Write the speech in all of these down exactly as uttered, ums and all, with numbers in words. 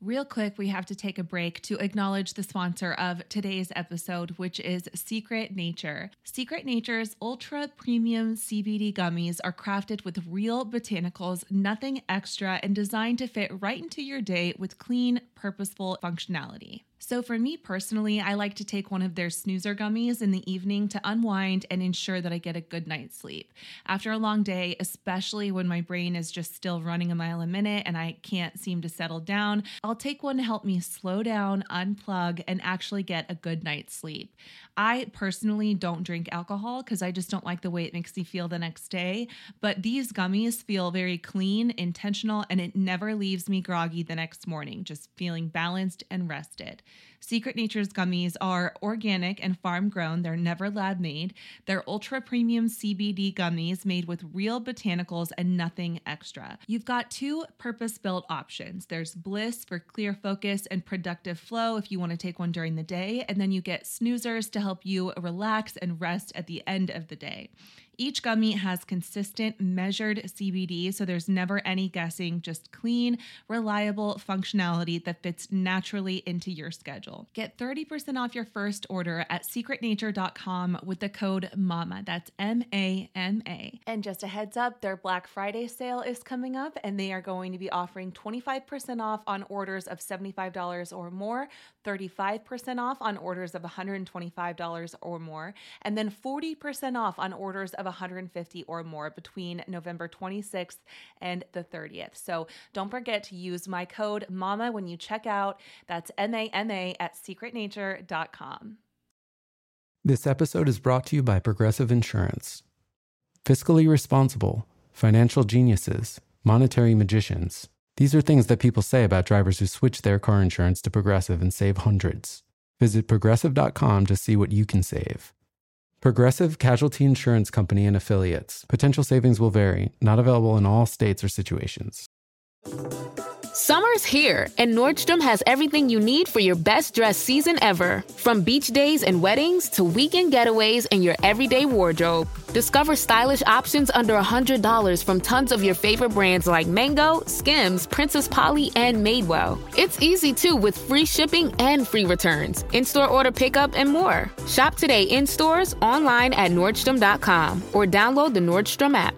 Real quick, we have to take a break to acknowledge the sponsor of today's episode, which is Secret Nature. Secret Nature's ultra premium C B D gummies are crafted with real botanicals, nothing extra, and designed to fit right into your day with clean, purposeful functionality. So for me personally, I like to take one of their snoozer gummies in the evening to unwind and ensure that I get a good night's sleep. After a long day, especially when my brain is just still running a mile a minute and I can't seem to settle down, I'll take one to help me slow down, unplug, and actually get a good night's sleep. I personally don't drink alcohol because I just don't like the way it makes me feel the next day, but these gummies feel very clean, intentional, and it never leaves me groggy the next morning, just feeling balanced and rested. Secret Nature's gummies are organic and farm grown. They're never lab made. They're ultra premium C B D gummies made with real botanicals and nothing extra. You've got two purpose-built options. There's Bliss for clear focus and productive flow if you want to take one during the day, and then you get snoozers to help you relax and rest at the end of the day. Each gummy has consistent, measured C B D, so there's never any guessing, just clean, reliable functionality that fits naturally into your schedule. Get thirty percent off your first order at secret nature dot com with the code MAMA. That's M A M A. And just a heads up, their Black Friday sale is coming up, and they are going to be offering twenty-five percent off on orders of seventy-five dollars or more, thirty-five percent off on orders of one hundred twenty-five dollars or more, and then forty percent off on orders of one hundred fifty dollars or more between November twenty-sixth and the thirtieth. So don't forget to use my code MAMA when you check out. That's M A M A at secret nature dot com. This episode is brought to you by Progressive Insurance. Fiscally responsible, financial geniuses, monetary magicians. These are things that people say about drivers who switch their car insurance to Progressive and save hundreds. Visit progressive dot com to see what you can save. Progressive Casualty Insurance Company and Affiliates. Potential savings will vary. Not available in all states or situations. Summer's here, and Nordstrom has everything you need for your best dress season ever. From beach days and weddings to weekend getaways and your everyday wardrobe. Discover stylish options under one hundred dollars from tons of your favorite brands like Mango, Skims, Princess Polly, and Madewell. It's easy, too, with free shipping and free returns, in-store order pickup, and more. Shop today in stores, online at nordstrom dot com, or download the Nordstrom app.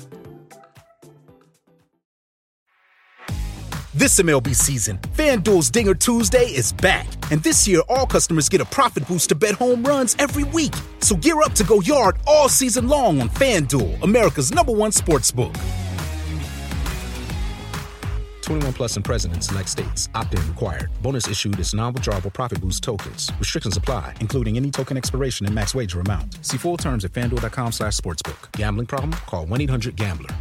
This M L B season, FanDuel's Dinger Tuesday is back. And this year, all customers get a profit boost to bet home runs every week. So gear up to go yard all season long on FanDuel, America's number one sportsbook. twenty-one plus and present in select states. Opt-in required. Bonus issued is non-withdrawable profit boost tokens. Restrictions apply, including any token expiration and max wager amount. See full terms at FanDuel dot com slash sportsbook. Gambling problem? Call one eight hundred gambler.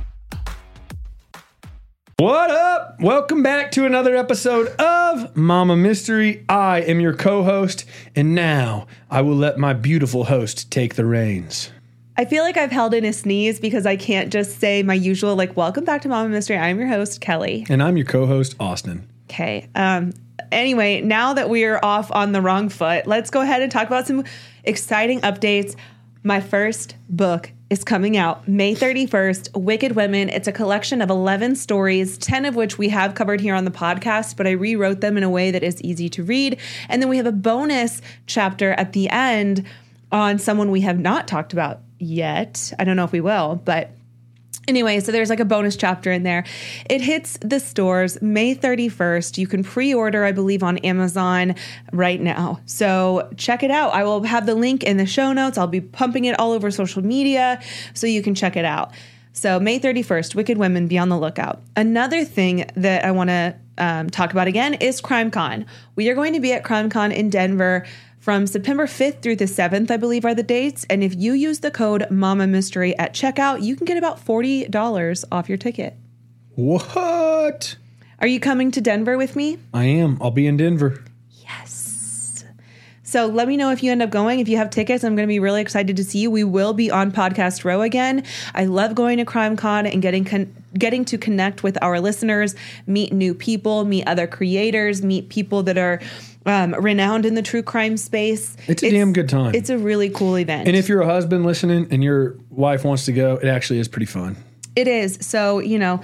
What up? Welcome back to another episode of Mama Mystery. I am your co-host, and now I will let my beautiful host take the reins. I feel like I've held in a sneeze because I can't just say my usual, like, welcome back to Mama Mystery. I'm your host, Kelly. And I'm your co-host, Austin. Okay. Um, anyway, now that we are off on the wrong foot, let's go ahead and talk about some exciting updates. My first book is coming out May thirty-first, Wicked Women. It's a collection of eleven stories, ten of which we have covered here on the podcast, but I rewrote them in a way that is easy to read. And then we have a bonus chapter at the end on someone we have not talked about yet. I don't know if we will, but anyway, so there's like a bonus chapter in there. It hits the stores May thirty-first. You can pre-order, I believe, on Amazon right now. So check it out. I will have the link in the show notes. I'll be pumping it all over social media so you can check it out. So May thirty-first, Wicked Women, be on the lookout. Another thing that I want to um, talk about again is CrimeCon. We are going to be at CrimeCon in Denver from September fifth through the seventh, I believe, are the dates. And if you use the code Mama Mystery at checkout, you can get about forty dollars off your ticket. What? Are you coming to Denver with me? I am. I'll be in Denver. Yes. So let me know if you end up going. If you have tickets, I'm going to be really excited to see you. We will be on Podcast Row again. I love going to CrimeCon and getting con- getting to connect with our listeners, meet new people, meet other creators, meet people that are Um, renowned in the true crime space. It's a it's, damn good time. It's a really cool event. And if you're a husband listening and your wife wants to go, it actually is pretty fun. It is. So, you know,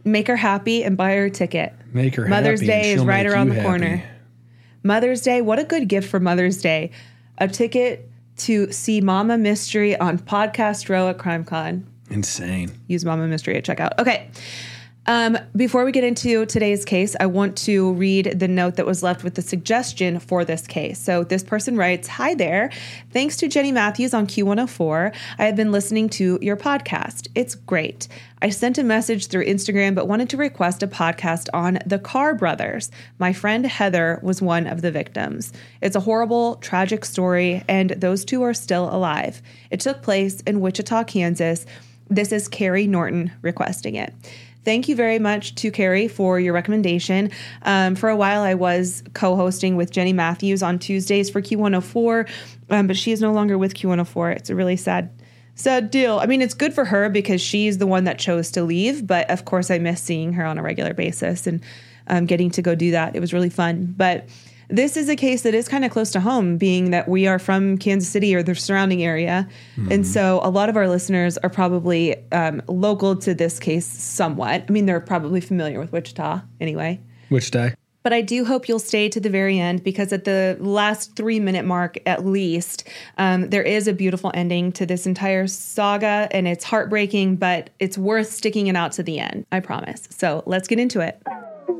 Make her happy and buy her a ticket. Make her Mother's happy and Day is she'll right make around you the happy. corner. Mother's Day, what a good gift for Mother's Day. A ticket to see Mama Mystery on Podcast Row at CrimeCon. Insane. Use Mama Mystery at checkout. Okay. Um, before we get into today's case, I want to read the note that was left with the suggestion for this case. So this person writes, "Hi there. Thanks to Jenny Matthews on Q one oh four. I have been listening to your podcast. It's great. I sent a message through Instagram, but wanted to request a podcast on the Carr brothers. My friend Heather was one of the victims. It's a horrible, tragic story, and those two are still alive. It took place in Wichita, Kansas. This is Carrie Norton requesting it." Thank you very much to Carrie for your recommendation. Um, for a while, I was co-hosting with Jenny Matthews on Tuesdays for Q one oh four, um, but she is no longer with Q one oh four. It's a really sad, sad deal. I mean, it's good for her because she's the one that chose to leave, but of course, I miss seeing her on a regular basis and um, getting to go do that. It was really fun. But this is a case that is kind of close to home, being that we are from Kansas City or the surrounding area. Mm-hmm. And so a lot of our listeners are probably um, local to this case somewhat. I mean, they're probably familiar with Wichita anyway. Wichita. But I do hope you'll stay to the very end because at the last three minute mark, at least, um, there is a beautiful ending to this entire saga, and it's heartbreaking, but it's worth sticking it out to the end. I promise. So let's get into it.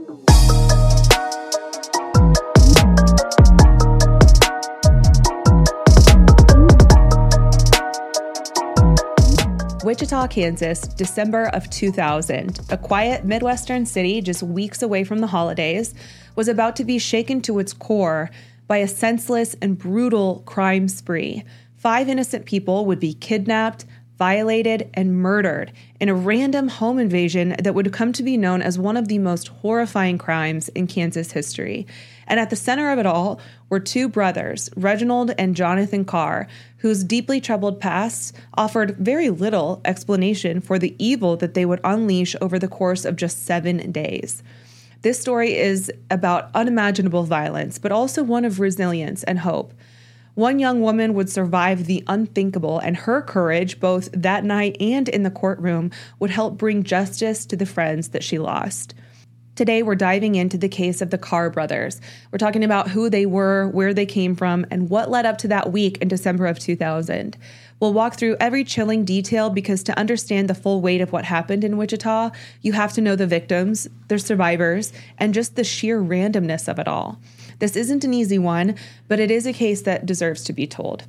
Wichita, Kansas, December of two thousand. A quiet Midwestern city just weeks away from the holidays was about to be shaken to its core by a senseless and brutal crime spree. Five innocent people would be kidnapped, violated, and murdered in a random home invasion that would come to be known as one of the most horrifying crimes in Kansas history. And at the center of it all were two brothers, Reginald and Jonathan Carr, whose deeply troubled pasts offered very little explanation for the evil that they would unleash over the course of just seven days. This story is about unimaginable violence, but also one of resilience and hope. One young woman would survive the unthinkable, and her courage, both that night and in the courtroom, would help bring justice to the friends that she lost. Today, we're diving into the case of the Carr brothers. We're talking about who they were, where they came from, and what led up to that week in December of two thousand. We'll walk through every chilling detail because to understand the full weight of what happened in Wichita, you have to know the victims, their survivors, and just the sheer randomness of it all. This isn't an easy one, but it is a case that deserves to be told.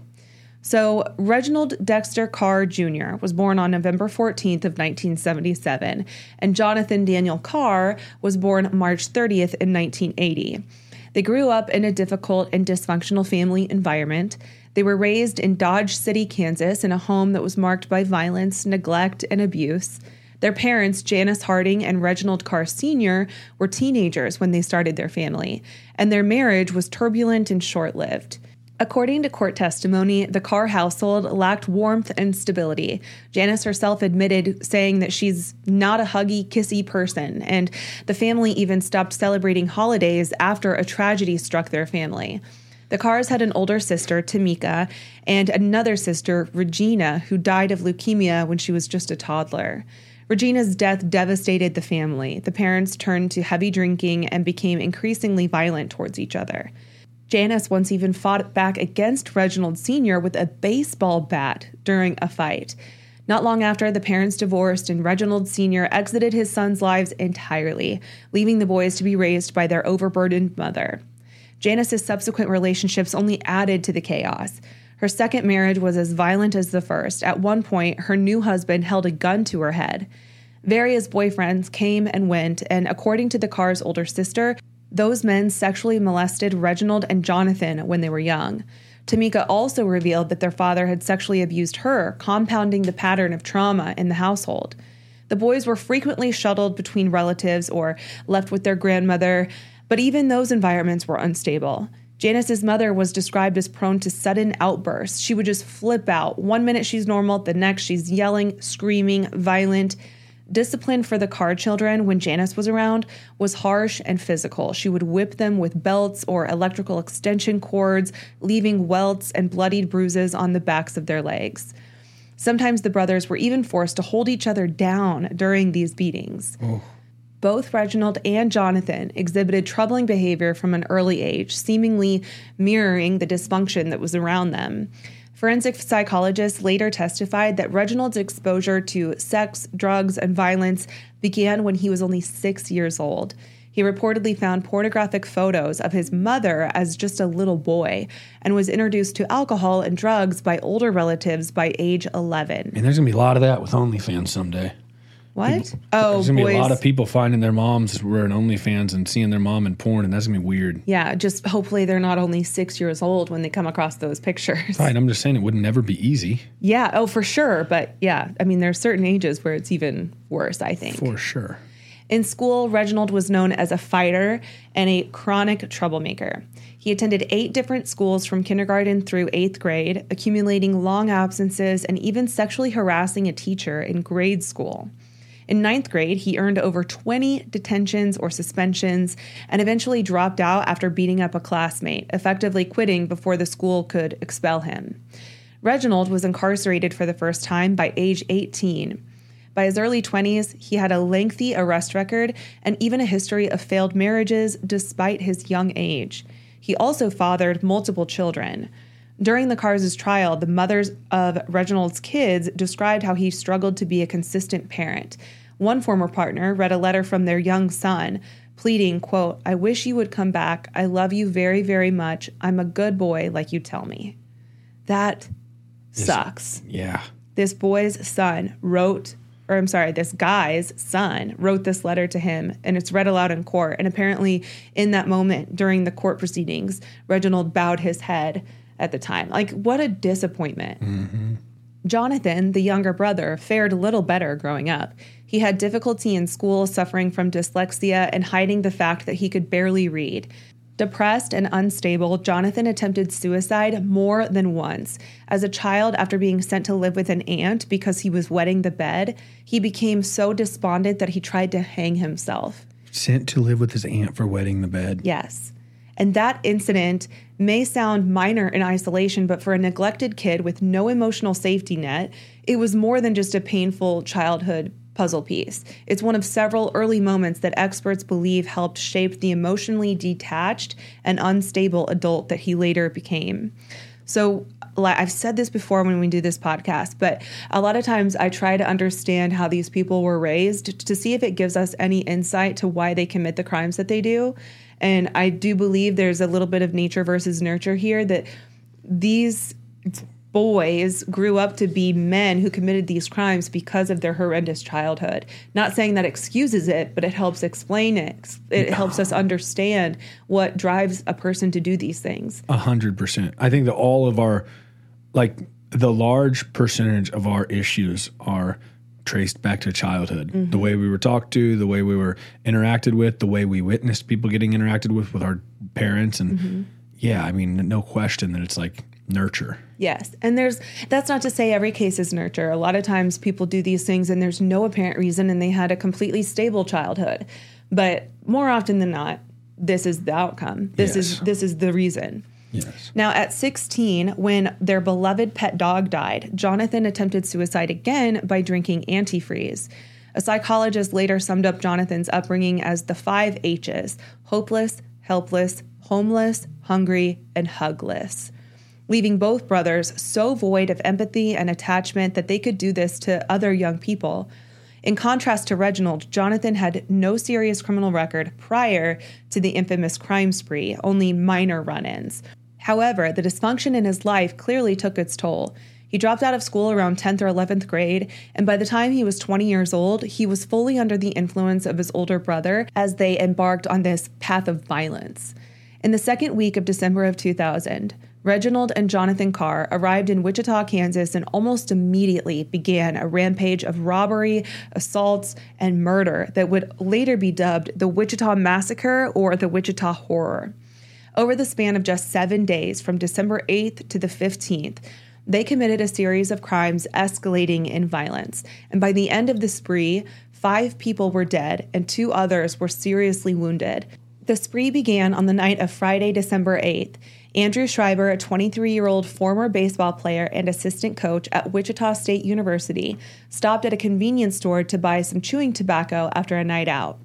So, Reginald Dexter Carr Junior was born on November fourteenth of nineteen seventy-seven, and Jonathan Daniel Carr was born March thirtieth in nineteen eighty. They grew up in a difficult and dysfunctional family environment. They were raised in Dodge City, Kansas, in a home that was marked by violence, neglect, and abuse. Their parents, Janice Harding and Reginald Carr Senior, were teenagers when they started their family, and their marriage was turbulent and short-lived. According to court testimony, the Carr household lacked warmth and stability. Janice herself admitted saying that she's not a huggy, kissy person, and the family even stopped celebrating holidays after a tragedy struck their family. The Carrs had an older sister, Tamika, and another sister, Regina, who died of leukemia when she was just a toddler. Regina's death devastated the family. The parents turned to heavy drinking and became increasingly violent towards each other. Janice once even fought back against Reginald Senior with a baseball bat during a fight. Not long after, the parents divorced and Reginald Senior exited his sons' lives entirely, leaving the boys to be raised by their overburdened mother. Janice's subsequent relationships only added to the chaos. Her second marriage was as violent as the first. At one point, her new husband held a gun to her head. Various boyfriends came and went, and according to the Carr's older sister, those men sexually molested Reginald and Jonathan when they were young. Tamika also revealed that their father had sexually abused her, compounding the pattern of trauma in the household. The boys were frequently shuttled between relatives or left with their grandmother, but even those environments were unstable. Janice's mother was described as prone to sudden outbursts. She would just flip out. One minute she's normal, the next she's yelling, screaming, violent. Discipline for the Carr children when Janice was around was harsh and physical. She would whip them with belts or electrical extension cords, leaving welts and bloodied bruises on the backs of their legs. Sometimes the brothers were even forced to hold each other down during these beatings. Oh. Both Reginald and Jonathan exhibited troubling behavior from an early age, seemingly mirroring the dysfunction that was around them. Forensic psychologists later testified that Reginald's exposure to sex, drugs, and violence began when he was only six years old. He reportedly found pornographic photos of his mother as just a little boy and was introduced to alcohol and drugs by older relatives by age eleven. And there's going to be a lot of that with OnlyFans someday. What? People, oh, there's gonna boys. be a lot of people finding their moms who are in OnlyFans and seeing their mom in porn, and that's gonna be weird. Yeah, just hopefully they're not only six years old when they come across those pictures. Right, I'm just saying it would never be easy. Yeah, oh, for sure. But yeah, I mean, there's certain ages where it's even worse, I think. For sure. In school, Reginald was known as a fighter and a chronic troublemaker. He attended eight different schools from kindergarten through eighth grade, accumulating long absences and even sexually harassing a teacher in grade school. In ninth grade, he earned over twenty detentions or suspensions and eventually dropped out after beating up a classmate, effectively quitting before the school could expel him. Reginald was incarcerated for the first time by age eighteen. By his early twenties, he had a lengthy arrest record and even a history of failed marriages despite his young age. He also fathered multiple children. During the Carrs' trial, the mothers of Reginald's kids described how he struggled to be a consistent parent. One former partner read a letter from their young son, pleading, quote, "I wish you would come back. I love you very, very much. I'm a good boy like you tell me." That sucks. Yeah. This boy's son wrote, or I'm sorry, this guy's son wrote this letter to him, and it's read aloud in court. And apparently in that moment during the court proceedings, Reginald bowed his head at the time. Like, what a disappointment. Mm-hmm. Jonathan, the younger brother, fared a little better growing up. He had difficulty in school, suffering from dyslexia and hiding the fact that he could barely read. Depressed and unstable, Jonathan attempted suicide more than once. As a child, after being sent to live with an aunt because he was wetting the bed, he became so despondent that he tried to hang himself. Sent to live with his aunt for wetting the bed. Yes. And that incident may sound minor in isolation, but for a neglected kid with no emotional safety net, it was more than just a painful childhood puzzle piece. It's one of several early moments that experts believe helped shape the emotionally detached and unstable adult that he later became. So I've said this before when we do this podcast, but a lot of times I try to understand how these people were raised to see if it gives us any insight to why they commit the crimes that they do. And I do believe there's a little bit of nature versus nurture here, that these boys grew up to be men who committed these crimes because of their horrendous childhood. Not saying that excuses it, but it helps explain it. It helps us understand what drives a person to do these things. A hundred percent. I think that all of our, like the large percentage of our issues are traced back to childhood. Mm-hmm. The way we were talked to, the way we were interacted with, the way we witnessed people getting interacted with with our parents. And mm-hmm. yeah, I mean, no question that it's like nurture. Yes. And there's, that's not to say every case is nurture. A lot of times people do these things and there's no apparent reason and they had a completely stable childhood. But more often than not, this is the outcome. This yes. is this is the reason. Yes. Now, at sixteen, when their beloved pet dog died, Jonathan attempted suicide again by drinking antifreeze. A psychologist later summed up Jonathan's upbringing as the five H's: hopeless, helpless, homeless, hungry, and hugless, leaving both brothers so void of empathy and attachment that they could do this to other young people. In contrast to Reginald, Jonathan had no serious criminal record prior to the infamous crime spree, only minor run-ins. However, the dysfunction in his life clearly took its toll. He dropped out of school around tenth or eleventh grade, and by the time he was twenty years old, he was fully under the influence of his older brother as they embarked on this path of violence. In the second week of December of two thousand, Reginald and Jonathan Carr arrived in Wichita, Kansas, and almost immediately began a rampage of robbery, assaults, and murder that would later be dubbed the Wichita Massacre or the Wichita Horror. Over the span of just seven days, from December eighth to the fifteenth, they committed a series of crimes escalating in violence. And by the end of the spree, five people were dead and two others were seriously wounded. The spree began on the night of Friday, December eighth. Andrew Schreiber, a twenty-three-year-old former baseball player and assistant coach at Wichita State University, stopped at a convenience store to buy some chewing tobacco after a night out.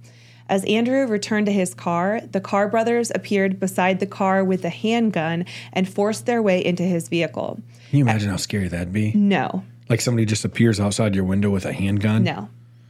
As Andrew returned to his car, the Carr brothers appeared beside the car with a handgun and forced their way into his vehicle. Can you imagine how scary that'd be? No. Like somebody just appears outside your window with a handgun? No.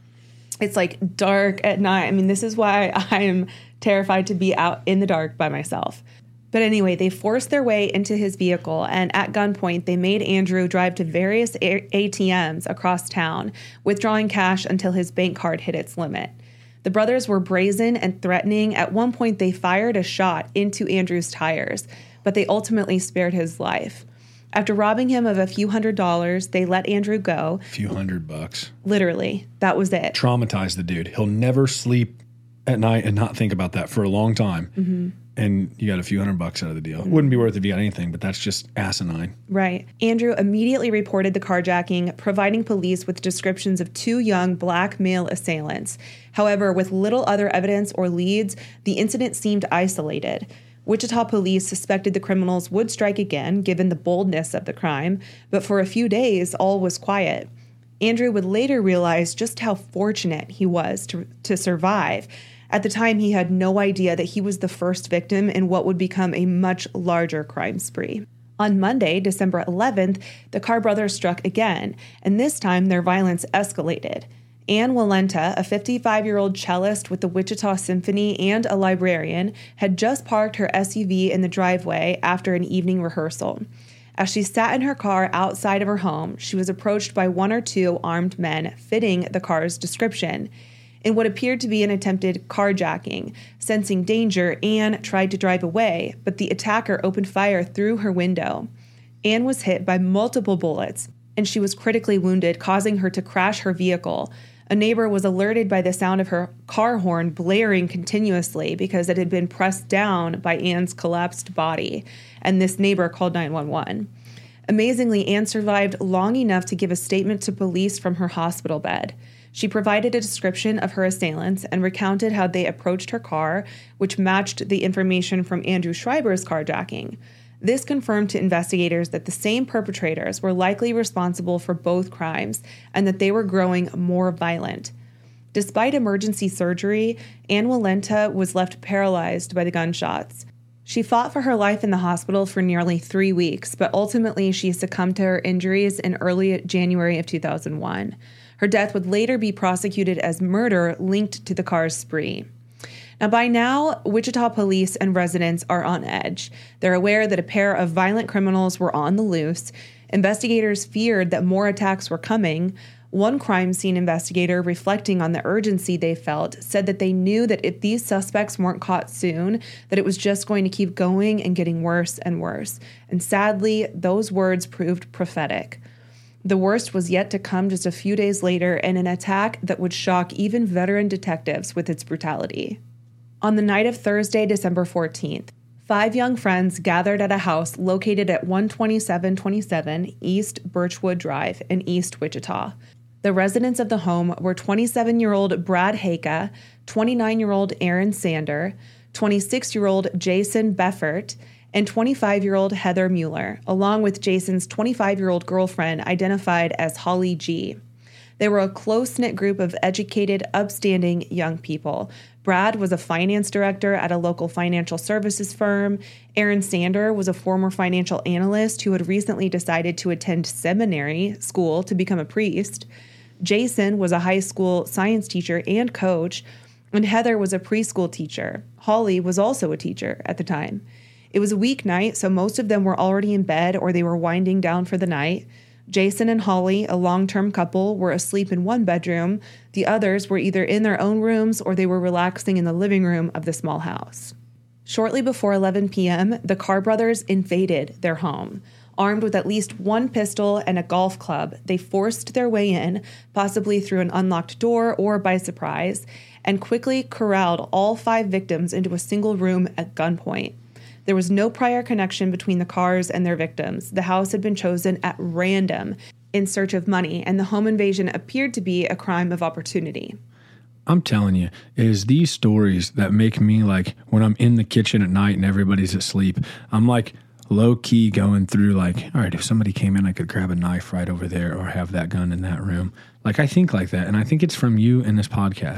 It's like dark at night. I mean, this is why I am terrified to be out in the dark by myself. But anyway, they forced their way into his vehicle, and at gunpoint, they made Andrew drive to various A T Ms across town, withdrawing cash until his bank card hit its limit. The brothers were brazen and threatening. At one point, they fired a shot into Andrew's tires, but they ultimately spared his life. After robbing him of a few hundred dollars, they let Andrew go. A few hundred bucks. Literally, that was it. Traumatized the dude. He'll never sleep at night and not think about that for a long time. Mm-hmm. And you got a few hundred bucks out of the deal. Mm-hmm. Wouldn't be worth it if you got anything, but that's just asinine. Right. Andrew immediately reported the carjacking, providing police with descriptions of two young black male assailants. However, with little other evidence or leads, the incident seemed isolated. Wichita police suspected the criminals would strike again, given the boldness of the crime, but for a few days, all was quiet. Andrew would later realize just how fortunate he was to, to survive. At the time, he had no idea that he was the first victim in what would become a much larger crime spree. On Monday, December eleventh, the Carr brothers struck again, and this time their violence escalated. Ann Walenta, a fifty-five-year-old cellist with the Wichita Symphony and a librarian, had just parked her S U V in the driveway after an evening rehearsal. As she sat in her car outside of her home, she was approached by one or two armed men fitting the car's description. In what appeared to be an attempted carjacking, sensing danger, Ann tried to drive away, but the attacker opened fire through her window. Ann was hit by multiple bullets, and she was critically wounded, causing her to crash her vehicle. A neighbor was alerted by the sound of her car horn blaring continuously because it had been pressed down by Ann's collapsed body, and this neighbor called nine one one. Amazingly, Ann survived long enough to give a statement to police from her hospital bed. She provided a description of her assailants and recounted how they approached her car, which matched the information from Andrew Schreiber's carjacking. This confirmed to investigators that the same perpetrators were likely responsible for both crimes and that they were growing more violent. Despite emergency surgery, Ann Walenta was left paralyzed by the gunshots. She fought for her life in the hospital for nearly three weeks, but ultimately she succumbed to her injuries in early January of two thousand one. Her death would later be prosecuted as murder linked to the Carr's spree. Now, by now, Wichita police and residents are on edge. They're aware that a pair of violent criminals were on the loose. Investigators feared that more attacks were coming. One crime scene investigator, reflecting on the urgency they felt, said that they knew that if these suspects weren't caught soon, that it was just going to keep going and getting worse and worse. And sadly, those words proved prophetic. The worst was yet to come just a few days later in an attack that would shock even veteran detectives with its brutality. On the night of Thursday, December fourteenth, five young friends gathered at a house located at one twenty-seven twenty-seven East Birchwood Drive in East Wichita. The residents of the home were twenty-seven-year-old Brad Haka, twenty-nine-year-old Aaron Sander, twenty-six-year-old Jason Beffert, and twenty-five-year-old Heather Mueller, along with Jason's twenty-five-year-old girlfriend identified as Holly G. They were a close-knit group of educated, upstanding young people. Brad was a finance director at a local financial services firm. Aaron Sander was a former financial analyst who had recently decided to attend seminary school to become a priest. Jason was a high school science teacher and coach, and Heather was a preschool teacher. Holly was also a teacher at the time. It was a weeknight, so most of them were already in bed or they were winding down for the night. Jason and Holly, a long-term couple, were asleep in one bedroom. The others were either in their own rooms or they were relaxing in the living room of the small house. Shortly before eleven p.m., the Carr brothers invaded their home. Armed with at least one pistol and a golf club, they forced their way in, possibly through an unlocked door or by surprise, and quickly corralled all five victims into a single room at gunpoint. There was no prior connection between the Carrs and their victims. The house had been chosen at random in search of money, and the home invasion appeared to be a crime of opportunity. I'm telling you, it is these stories that make me like, when I'm in the kitchen at night and everybody's asleep, I'm like low-key going through like, all right, if somebody came in, I could grab a knife right over there or have that gun in that room. Like, I think like that, and I think it's from you and this podcast.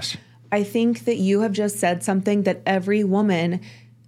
I think that you have just said something that every woman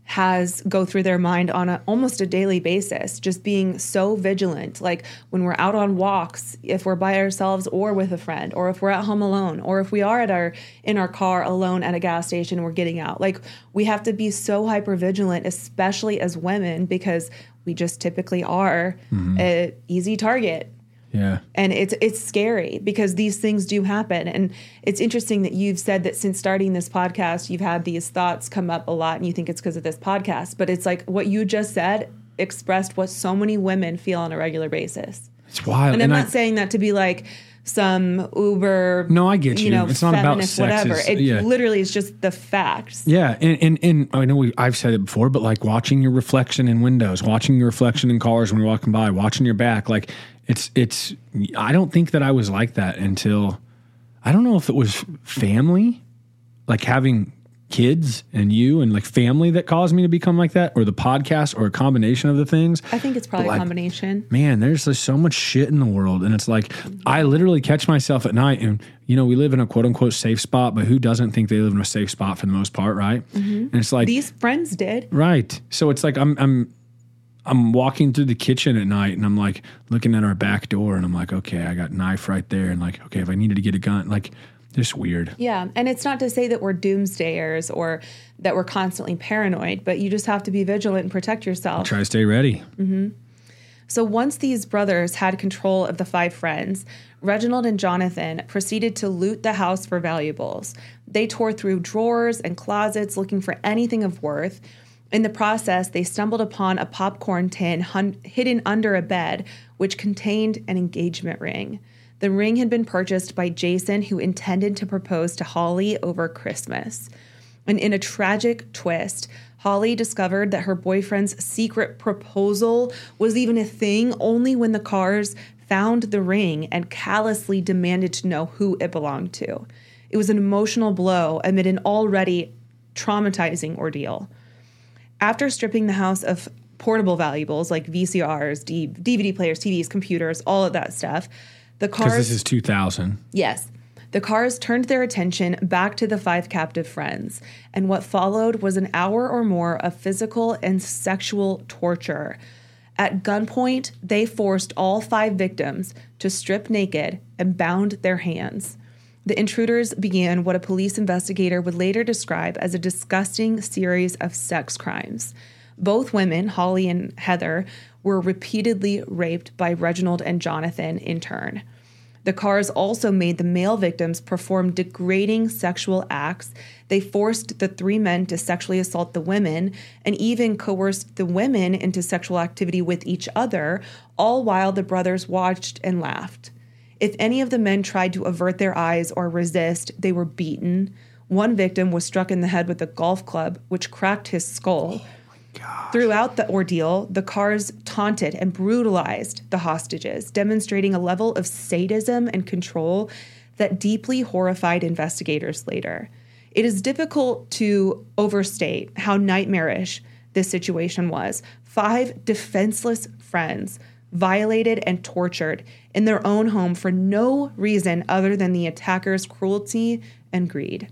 has go through their mind on a, almost a daily basis, just being so vigilant. Like when we're out on walks, if we're by ourselves or with a friend, or if we're at home alone, or if we are at our in our car alone at a gas station and we're getting out. Like we have to be so hyper vigilant, especially as women, because we just typically are mm-hmm. an easy target. Yeah. And it's it's scary because these things do happen. And it's interesting that you've said that since starting this podcast, you've had these thoughts come up a lot and you think it's because of this podcast. But it's like what you just said expressed what so many women feel on a regular basis. It's wild. And I'm and not I, saying that to be like some uber, no, I get you. you know, it's not about sex. Whatever. It's, it yeah. literally is just the facts. Yeah. And, and, and I know we, I've said it before, but like watching your reflection in windows, watching your reflection in cars when you're walking by, watching your back, like it's, it's, I don't think that I was like that until, I don't know if it was family, like having kids and you and like family that caused me to become like that, or the podcast, or a combination of the things. I think it's probably like, a combination. Man, there's just so much shit in the world. And it's like, I literally catch myself at night and, you know, we live in a quote unquote safe spot, but who doesn't think they live in a safe spot for the most part, right? Mm-hmm. And it's like, these friends did. Right. So it's like, I'm, I'm, I'm walking through the kitchen at night and I'm like looking at our back door and I'm like, okay, I got a knife right there. And like, okay, if I needed to get a gun, like, just weird. Yeah. And it's not to say that we're doomsdayers or that we're constantly paranoid, but you just have to be vigilant and protect yourself. Try to stay ready. Mm-hmm. So once these brothers had control of the five friends, Reginald and Jonathan proceeded to loot the house for valuables. They tore through drawers and closets looking for anything of worth. In the process, they stumbled upon a popcorn tin hun- hidden under a bed, which contained an engagement ring. The ring had been purchased by Jason, who intended to propose to Holly over Christmas. And in a tragic twist, Holly discovered that her boyfriend's secret proposal was even a thing only when the Carrs found the ring and callously demanded to know who it belonged to. It was an emotional blow amid an already traumatizing ordeal. After stripping the house of portable valuables like V C Rs, D- DVD players, T Vs, computers, all of that stuff, the Carrs... Because this is two thousand. Yes. The Carrs turned their attention back to the five captive friends, and what followed was an hour or more of physical and sexual torture. At gunpoint, they forced all five victims to strip naked and bound their hands. The intruders began what a police investigator would later describe as a disgusting series of sex crimes. Both women, Holly and Heather, were repeatedly raped by Reginald and Jonathan in turn. The Carrs also made the male victims perform degrading sexual acts. They forced the three men to sexually assault the women and even coerced the women into sexual activity with each other, all while the brothers watched and laughed. If any of the men tried to avert their eyes or resist, they were beaten. One victim was struck in the head with a golf club, which cracked his skull. Gosh. Throughout the ordeal, the Carrs taunted and brutalized the hostages, demonstrating a level of sadism and control that deeply horrified investigators later. It is difficult to overstate how nightmarish this situation was. Five defenseless friends violated and tortured in their own home for no reason other than the attackers' cruelty and greed.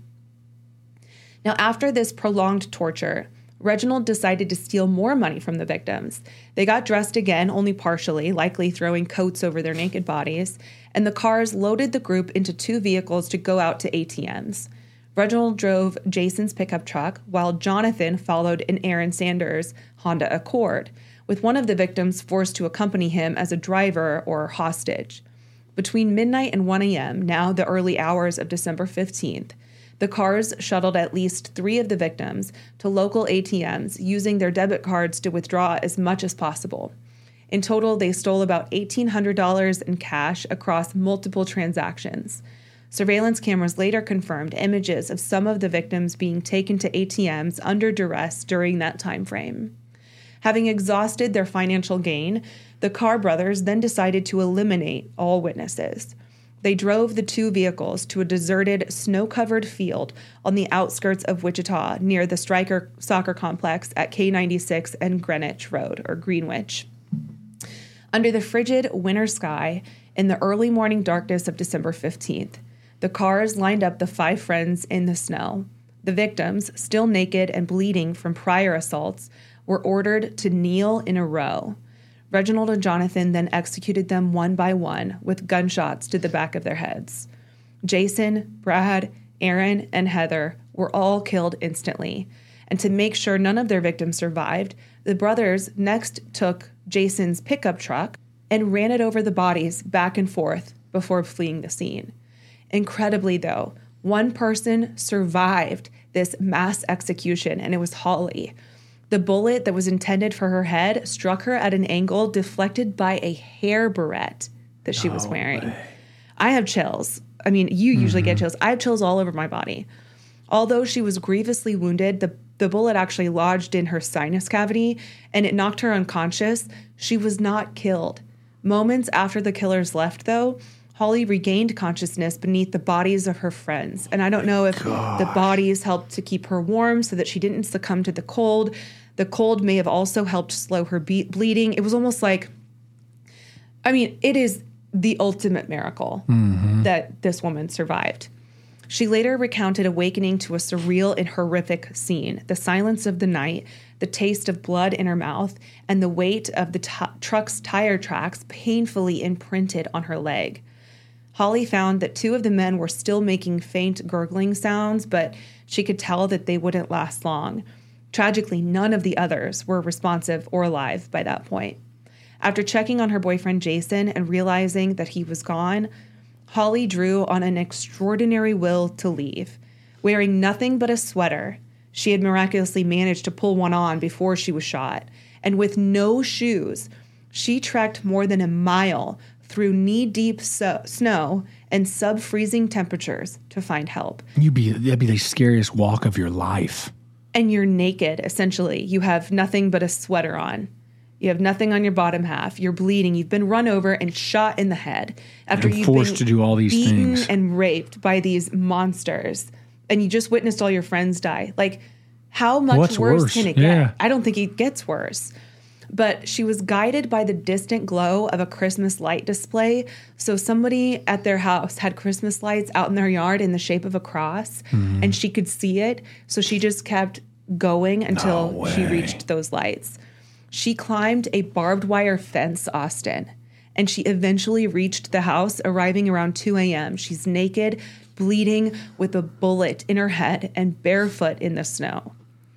Now, after this prolonged torture, Reginald decided to steal more money from the victims. They got dressed again, only partially, likely throwing coats over their naked bodies, and the Carrs loaded the group into two vehicles to go out to A T Ms. Reginald drove Jason's pickup truck, while Jonathan followed in Aaron Sanders' Honda Accord, with one of the victims forced to accompany him as a driver or hostage. Between midnight and one a.m., now the early hours of December fifteenth, the Carrs shuttled at least three of the victims to local A T Ms, using their debit cards to withdraw as much as possible. In total, they stole about eighteen hundred dollars in cash across multiple transactions. Surveillance cameras later confirmed images of some of the victims being taken to A T Ms under duress during that time frame. Having exhausted their financial gain, the Carr brothers then decided to eliminate all witnesses. They drove the two vehicles to a deserted, snow-covered field on the outskirts of Wichita near the Stryker Soccer Complex at K ninety-six and Greenwich Road, or Greenwich. Under the frigid winter sky, in the early morning darkness of December fifteenth, The cars lined up the five friends in the snow. The victims, still naked and bleeding from prior assaults, were ordered to kneel in a row. Reginald and Jonathan then executed them one by one with gunshots to the back of their heads. Jason, Brad, Aaron, and Heather were all killed instantly. And to make sure none of their victims survived, the brothers next took Jason's pickup truck and ran it over the bodies back and forth before fleeing the scene. Incredibly, though, one person survived this mass execution, and it was Holly. The bullet that was intended for her head struck her at an angle deflected by a hair barrette that she no was wearing. Way. I have chills. I mean, you usually mm-hmm. get chills. I have chills all over my body. Although she was grievously wounded, the, the bullet actually lodged in her sinus cavity and it knocked her unconscious. She was not killed. Moments after the killers left, though, Holly regained consciousness beneath the bodies of her friends. And I don't know if Gosh. the bodies helped to keep her warm so that she didn't succumb to the cold. The cold may have also helped slow her be- bleeding. It was almost like, I mean, it is the ultimate miracle mm-hmm. that this woman survived. She later recounted awakening to a surreal and horrific scene, the silence of the night, the taste of blood in her mouth, and the weight of the t- truck's tire tracks painfully imprinted on her leg. Holly found that two of the men were still making faint gurgling sounds, but she could tell that they wouldn't last long. Tragically, none of the others were responsive or alive by that point. After checking on her boyfriend Jason and realizing that he was gone, Holly drew on an extraordinary will to leave. Wearing nothing but a sweater, she had miraculously managed to pull one on before she was shot. And with no shoes, she trekked more than a mile through knee-deep so- snow and sub-freezing temperatures to find help. You'd be, that'd be the scariest walk of your life. And you're naked, essentially. You have nothing but a sweater on. You have nothing on your bottom half. You're bleeding. You've been run over and shot in the head after you've forced been to do all these beaten things and raped by these monsters. And you just witnessed all your friends die. Like, how much What's worse, worse can it yeah. get? I don't think it gets worse. But she was guided by the distant glow of a Christmas light display. So somebody at their house had Christmas lights out in their yard in the shape of a cross, mm. and she could see it. So she just kept going until no she reached those lights. She climbed a barbed wire fence, Austin, and she eventually reached the house, arriving around two a.m. She's naked, bleeding, with a bullet in her head and barefoot in the snow.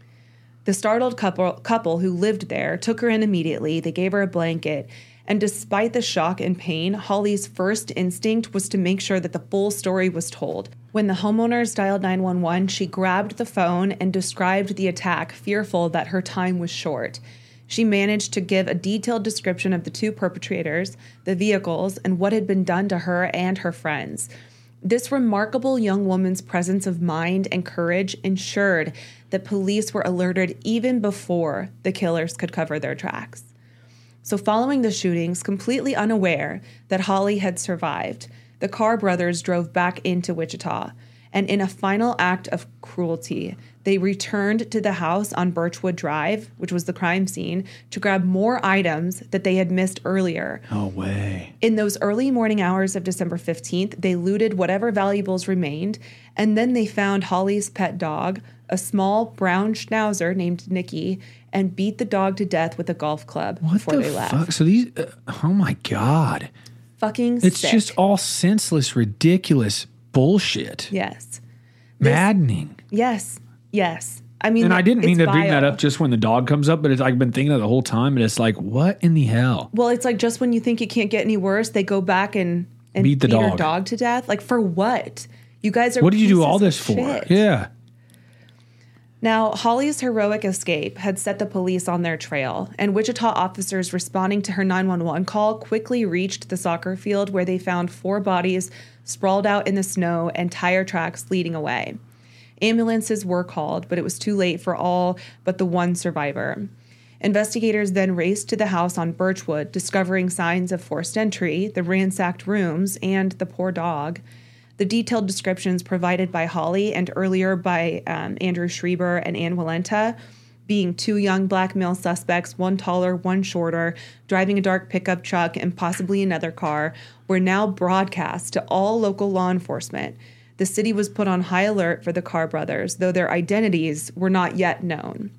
The startled couple, couple who lived there took her in immediately. They gave her a blanket. And despite the shock and pain, Holly's first instinct was to make sure that the full story was told. When the homeowners dialed nine one one, she grabbed the phone and described the attack, fearful that her time was short. She managed to give a detailed description of the two perpetrators, the vehicles, and what had been done to her and her friends. This remarkable young woman's presence of mind and courage ensured that police were alerted even before the killers could cover their tracks. So following the shootings, completely unaware that Holly had survived, the Carr brothers drove back into Wichita. And in a final act of cruelty, they returned to the house on Birchwood Drive, which was the crime scene, to grab more items that they had missed earlier. No way. In those early morning hours of December fifteenth, they looted whatever valuables remained, and then they found Holly's pet dog, a small brown schnauzer named Nikki, and beat the dog to death with a golf club what before the they left. Fuck? So these, uh, oh my God. Fucking It's sick. just all senseless, ridiculous bullshit. Yes. Maddening. Yes. Yes. I mean, and I didn't mean to vile. bring that up just when the dog comes up, but it's, I've been thinking of the whole time, and it's like, what in the hell? Well, it's like just when you think it can't get any worse, they go back and, and beat the beat dog. her dog to death. Like, for what? You guys are What did you do pieces all this of for? shit. Yeah. Now, Holly's heroic escape had set the police on their trail, and Wichita officers responding to her nine one one call quickly reached the soccer field where they found four bodies sprawled out in the snow and tire tracks leading away. Ambulances were called, but it was too late for all but the one survivor. Investigators then raced to the house on Birchwood, discovering signs of forced entry, the ransacked rooms, and the poor dog. The detailed descriptions provided by Holly and earlier by um, Andrew Schreiber and Ann Walenta being two young black male suspects, one taller, one shorter, driving a dark pickup truck and possibly another car, were now broadcast to all local law enforcement. The city was put on high alert for the Carr brothers, though their identities were not yet known.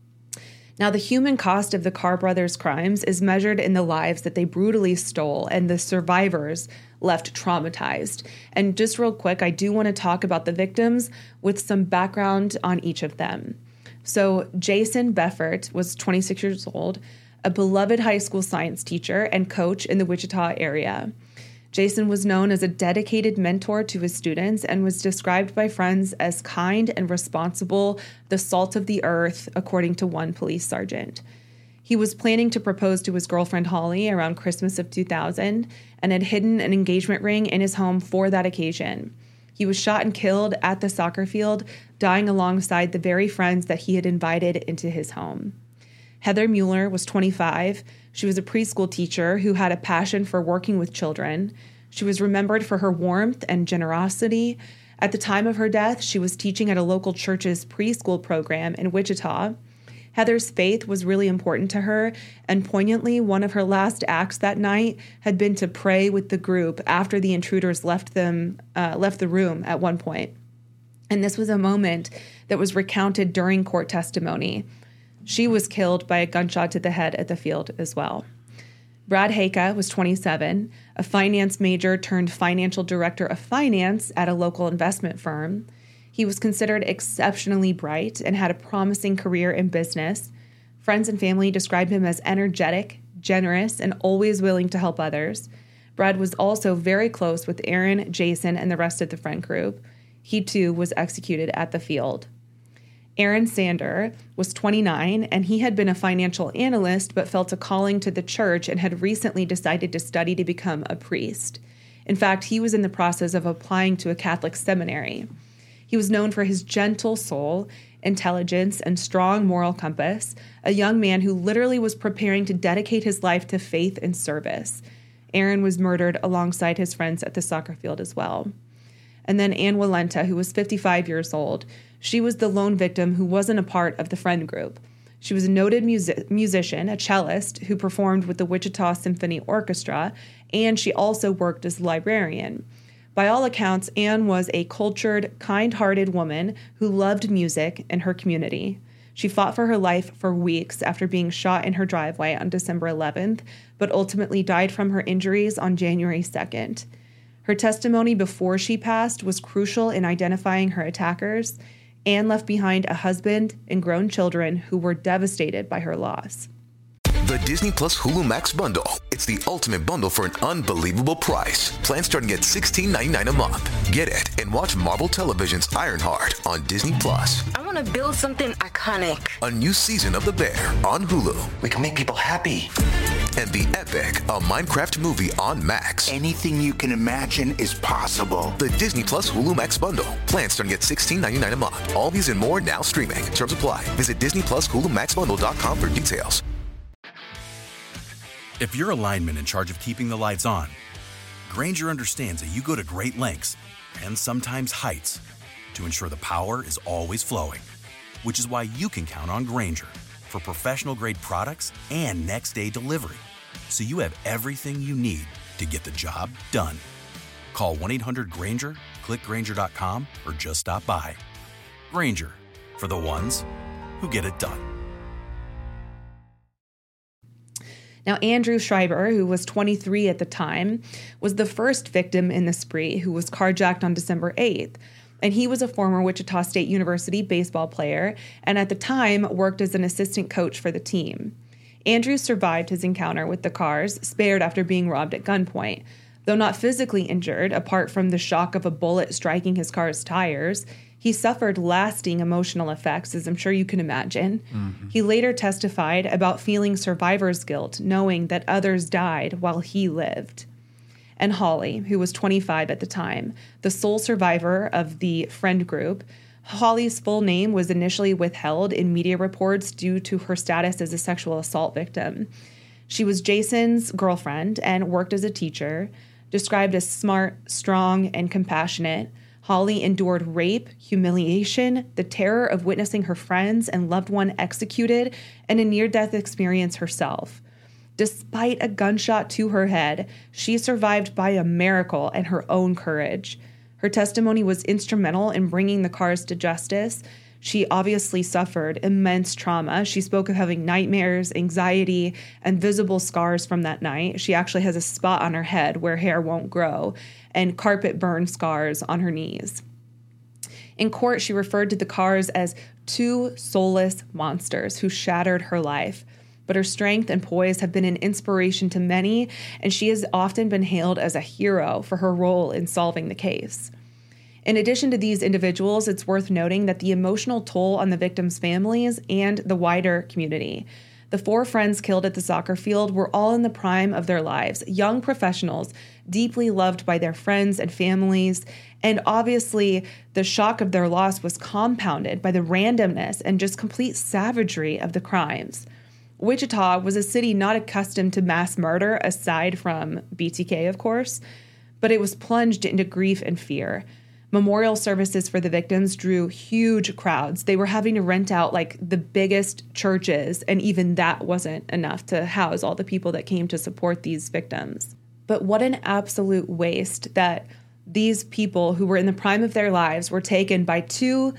Now, the human cost of the Carr brothers' crimes is measured in the lives that they brutally stole, and the survivors left traumatized. And just real quick, I do want to talk about the victims with some background on each of them. So Jason Beffert was twenty-six years old, a beloved high school science teacher and coach in the Wichita area. Jason was known as a dedicated mentor to his students and was described by friends as kind and responsible, the salt of the earth, according to one police sergeant. He was planning to propose to his girlfriend Holly around Christmas of two thousand and had hidden an engagement ring in his home for that occasion. He was shot and killed at the soccer field, dying alongside the very friends that he had invited into his home. Heather Mueller was twenty-five. She was a preschool teacher who had a passion for working with children. She was remembered for her warmth and generosity. At the time of her death, she was teaching at a local church's preschool program in Wichita. Heather's faith was really important to her, and poignantly, one of her last acts that night had been to pray with the group after the intruders left them uh, left the room at one point. And this was a moment that was recounted during court testimony. She was killed by a gunshot to the head at the field as well. Brad Haka was twenty-seven, a finance major turned financial director of finance at a local investment firm. He was considered exceptionally bright and had a promising career in business. Friends and family described him as energetic, generous, and always willing to help others. Brad was also very close with Aaron, Jason, and the rest of the friend group. He, too, was executed at the field. Aaron Sander was twenty-nine, and he had been a financial analyst but felt a calling to the church and had recently decided to study to become a priest. In fact, he was in the process of applying to a Catholic seminary. He was known for his gentle soul, intelligence, and strong moral compass, a young man who literally was preparing to dedicate his life to faith and service. Aaron was murdered alongside his friends at the soccer field as well. And then Ann Walenta, who was fifty-five years old. She was the lone victim who wasn't a part of the friend group. She was a noted music- musician, a cellist, who performed with the Wichita Symphony Orchestra, and she also worked as a librarian. By all accounts, Anne was a cultured, kind-hearted woman who loved music and her community. She fought for her life for weeks after being shot in her driveway on December eleventh, but ultimately died from her injuries on January second. Her testimony before she passed was crucial in identifying her attackers. Anne left behind a husband and grown children who were devastated by her loss. The Disney Plus Hulu Max bundle. It's the ultimate bundle for an unbelievable price. Plans starting at sixteen ninety-nine a month. Get it and watch Marvel Television's Ironheart on Disney Plus. I want to build something iconic. A new season of The Bear on Hulu. We can make people happy. And The Epic, a Minecraft movie on Max. Anything you can imagine is possible. The Disney Plus Hulu Max bundle. Plans starting at sixteen ninety-nine a month. All these and more now streaming. Terms apply. Visit Disney Plus Hulu Max Bundle dot com for details. If you're a lineman in charge of keeping the lights on, Grainger understands that you go to great lengths and sometimes heights to ensure the power is always flowing, which is why you can count on Grainger for professional-grade products and next-day delivery, so you have everything you need to get the job done. Call one eight hundred Grainger, click Grainger dot com, or just stop by. Grainger, for the ones who get it done. Now, Andrew Schreiber, who was twenty-three at the time, was the first victim in the spree who was carjacked on December eighth. And he was a former Wichita State University baseball player and at the time worked as an assistant coach for the team. Andrew survived his encounter with the Carrs, spared after being robbed at gunpoint. Though not physically injured, apart from the shock of a bullet striking his car's tires, he suffered lasting emotional effects, as I'm sure you can imagine. Mm-hmm. He later testified about feeling survivor's guilt, knowing that others died while he lived. And Holly, who was twenty-five at the time, the sole survivor of the friend group. Holly's full name was initially withheld in media reports due to her status as a sexual assault victim. She was Jason's girlfriend and worked as a teacher. Described as smart, strong, and compassionate, Holly endured rape, humiliation, the terror of witnessing her friends and loved one executed, and a near-death experience herself. Despite a gunshot to her head, she survived by a miracle and her own courage. Her testimony was instrumental in bringing the Carrs to justice. She obviously suffered immense trauma. She spoke of having nightmares, anxiety, and visible scars from that night. She actually has a spot on her head where hair won't grow, and carpet burn scars on her knees. In court, she referred to the Carrs as two soulless monsters who shattered her life. But her strength and poise have been an inspiration to many, and she has often been hailed as a hero for her role in solving the case. In addition to these individuals, it's worth noting that the emotional toll on the victims' families and the wider community. The four friends killed at the soccer field were all in the prime of their lives, young professionals, deeply loved by their friends and families, and obviously the shock of their loss was compounded by the randomness and just complete savagery of the crimes. Wichita was a city not accustomed to mass murder, aside from B T K, of course, but it was plunged into grief and fear. Memorial services for the victims drew huge crowds. They were having to rent out like the biggest churches, and even that wasn't enough to house all the people that came to support these victims. But what an absolute waste that these people who were in the prime of their lives were taken by two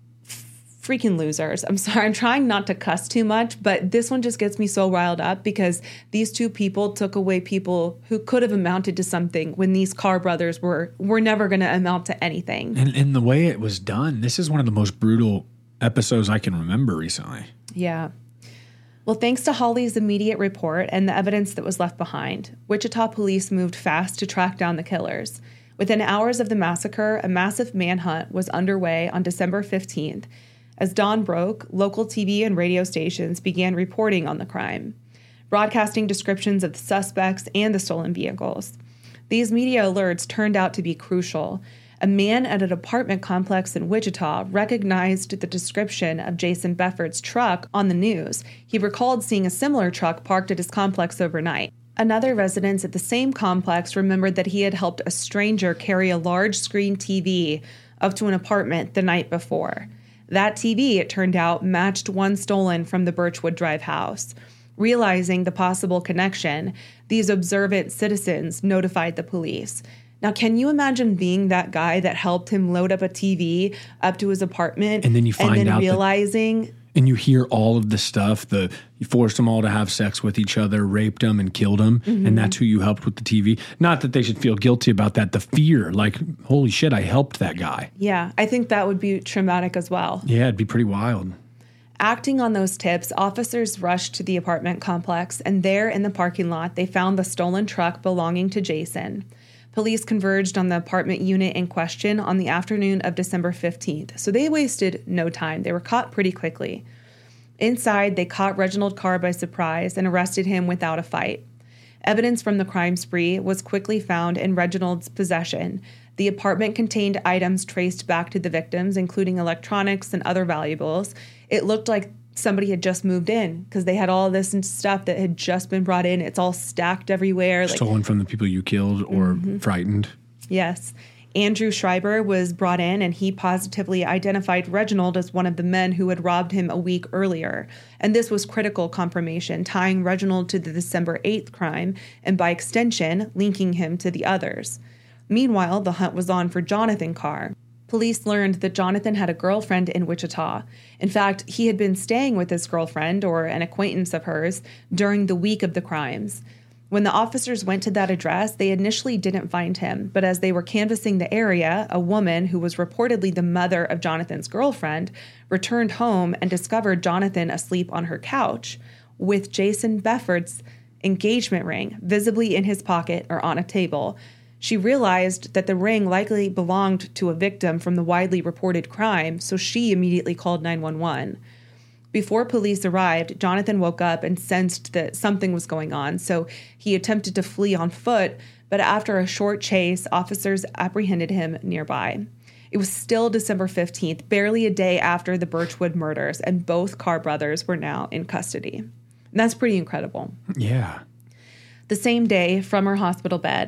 freaking losers. I'm sorry, I'm trying not to cuss too much, but this one just gets me so riled up because these two people took away people who could have amounted to something when these Carr brothers were were never going to amount to anything. And, and the way it was done, this is one of the most brutal episodes I can remember recently. Yeah. Well, thanks to Holly's immediate report and the evidence that was left behind, Wichita police moved fast to track down the killers. Within hours of the massacre, a massive manhunt was underway on December fifteenth. As dawn broke, local T V and radio stations began reporting on the crime, broadcasting descriptions of the suspects and the stolen vehicles. These media alerts turned out to be crucial. A man at an apartment complex in Wichita recognized the description of Jason Befford's truck on the news. He recalled seeing a similar truck parked at his complex overnight. Another resident at the same complex remembered that he had helped a stranger carry a large screen T V up to an apartment the night before. That T V, it turned out, matched one stolen from the Birchwood Drive house. Realizing the possible connection, these observant citizens notified the police. Now, can you imagine being that guy that helped him load up a T V up to his apartment and then you find and then out realizing that, and you hear all of the stuff, the you forced them all to have sex with each other, raped them and killed them, mm-hmm. and that's who you helped with the T V. Not that they should feel guilty about that. The fear, like, holy shit, I helped that guy. Yeah, I think that would be traumatic as well. Yeah, it'd be pretty wild. Acting on those tips, officers rushed to the apartment complex, and there in the parking lot, they found the stolen truck belonging to Jason. Police converged on the apartment unit in question on the afternoon of December fifteenth, so they wasted no time. They were caught pretty quickly. Inside, they caught Reginald Carr by surprise and arrested him without a fight. Evidence from the crime spree was quickly found in Reginald's possession. The apartment contained items traced back to the victims, including electronics and other valuables. It looked like somebody had just moved in because they had all this stuff that had just been brought in. It's all stacked everywhere. Stolen like, from the people you killed or mm-hmm. frightened. Yes. Andrew Schreiber was brought in, and he positively identified Reginald as one of the men who had robbed him a week earlier. And this was critical confirmation, tying Reginald to the December eighth crime and, by extension, linking him to the others. Meanwhile, the hunt was on for Jonathan Carr. Police learned that Jonathan had a girlfriend in Wichita. In fact, he had been staying with his girlfriend, or an acquaintance of hers, during the week of the crimes. When the officers went to that address, they initially didn't find him, but as they were canvassing the area, a woman who was reportedly the mother of Jonathan's girlfriend returned home and discovered Jonathan asleep on her couch with Jason Befford's engagement ring visibly in his pocket or on a table. She realized that the ring likely belonged to a victim from the widely reported crime, so she immediately called nine one one. Before police arrived, Jonathan woke up and sensed that something was going on, so he attempted to flee on foot, but after a short chase, officers apprehended him nearby. It was still December fifteenth, barely a day after the Birchwood murders, and both Carr brothers were now in custody. And that's pretty incredible. Yeah. The same day, from her hospital bed,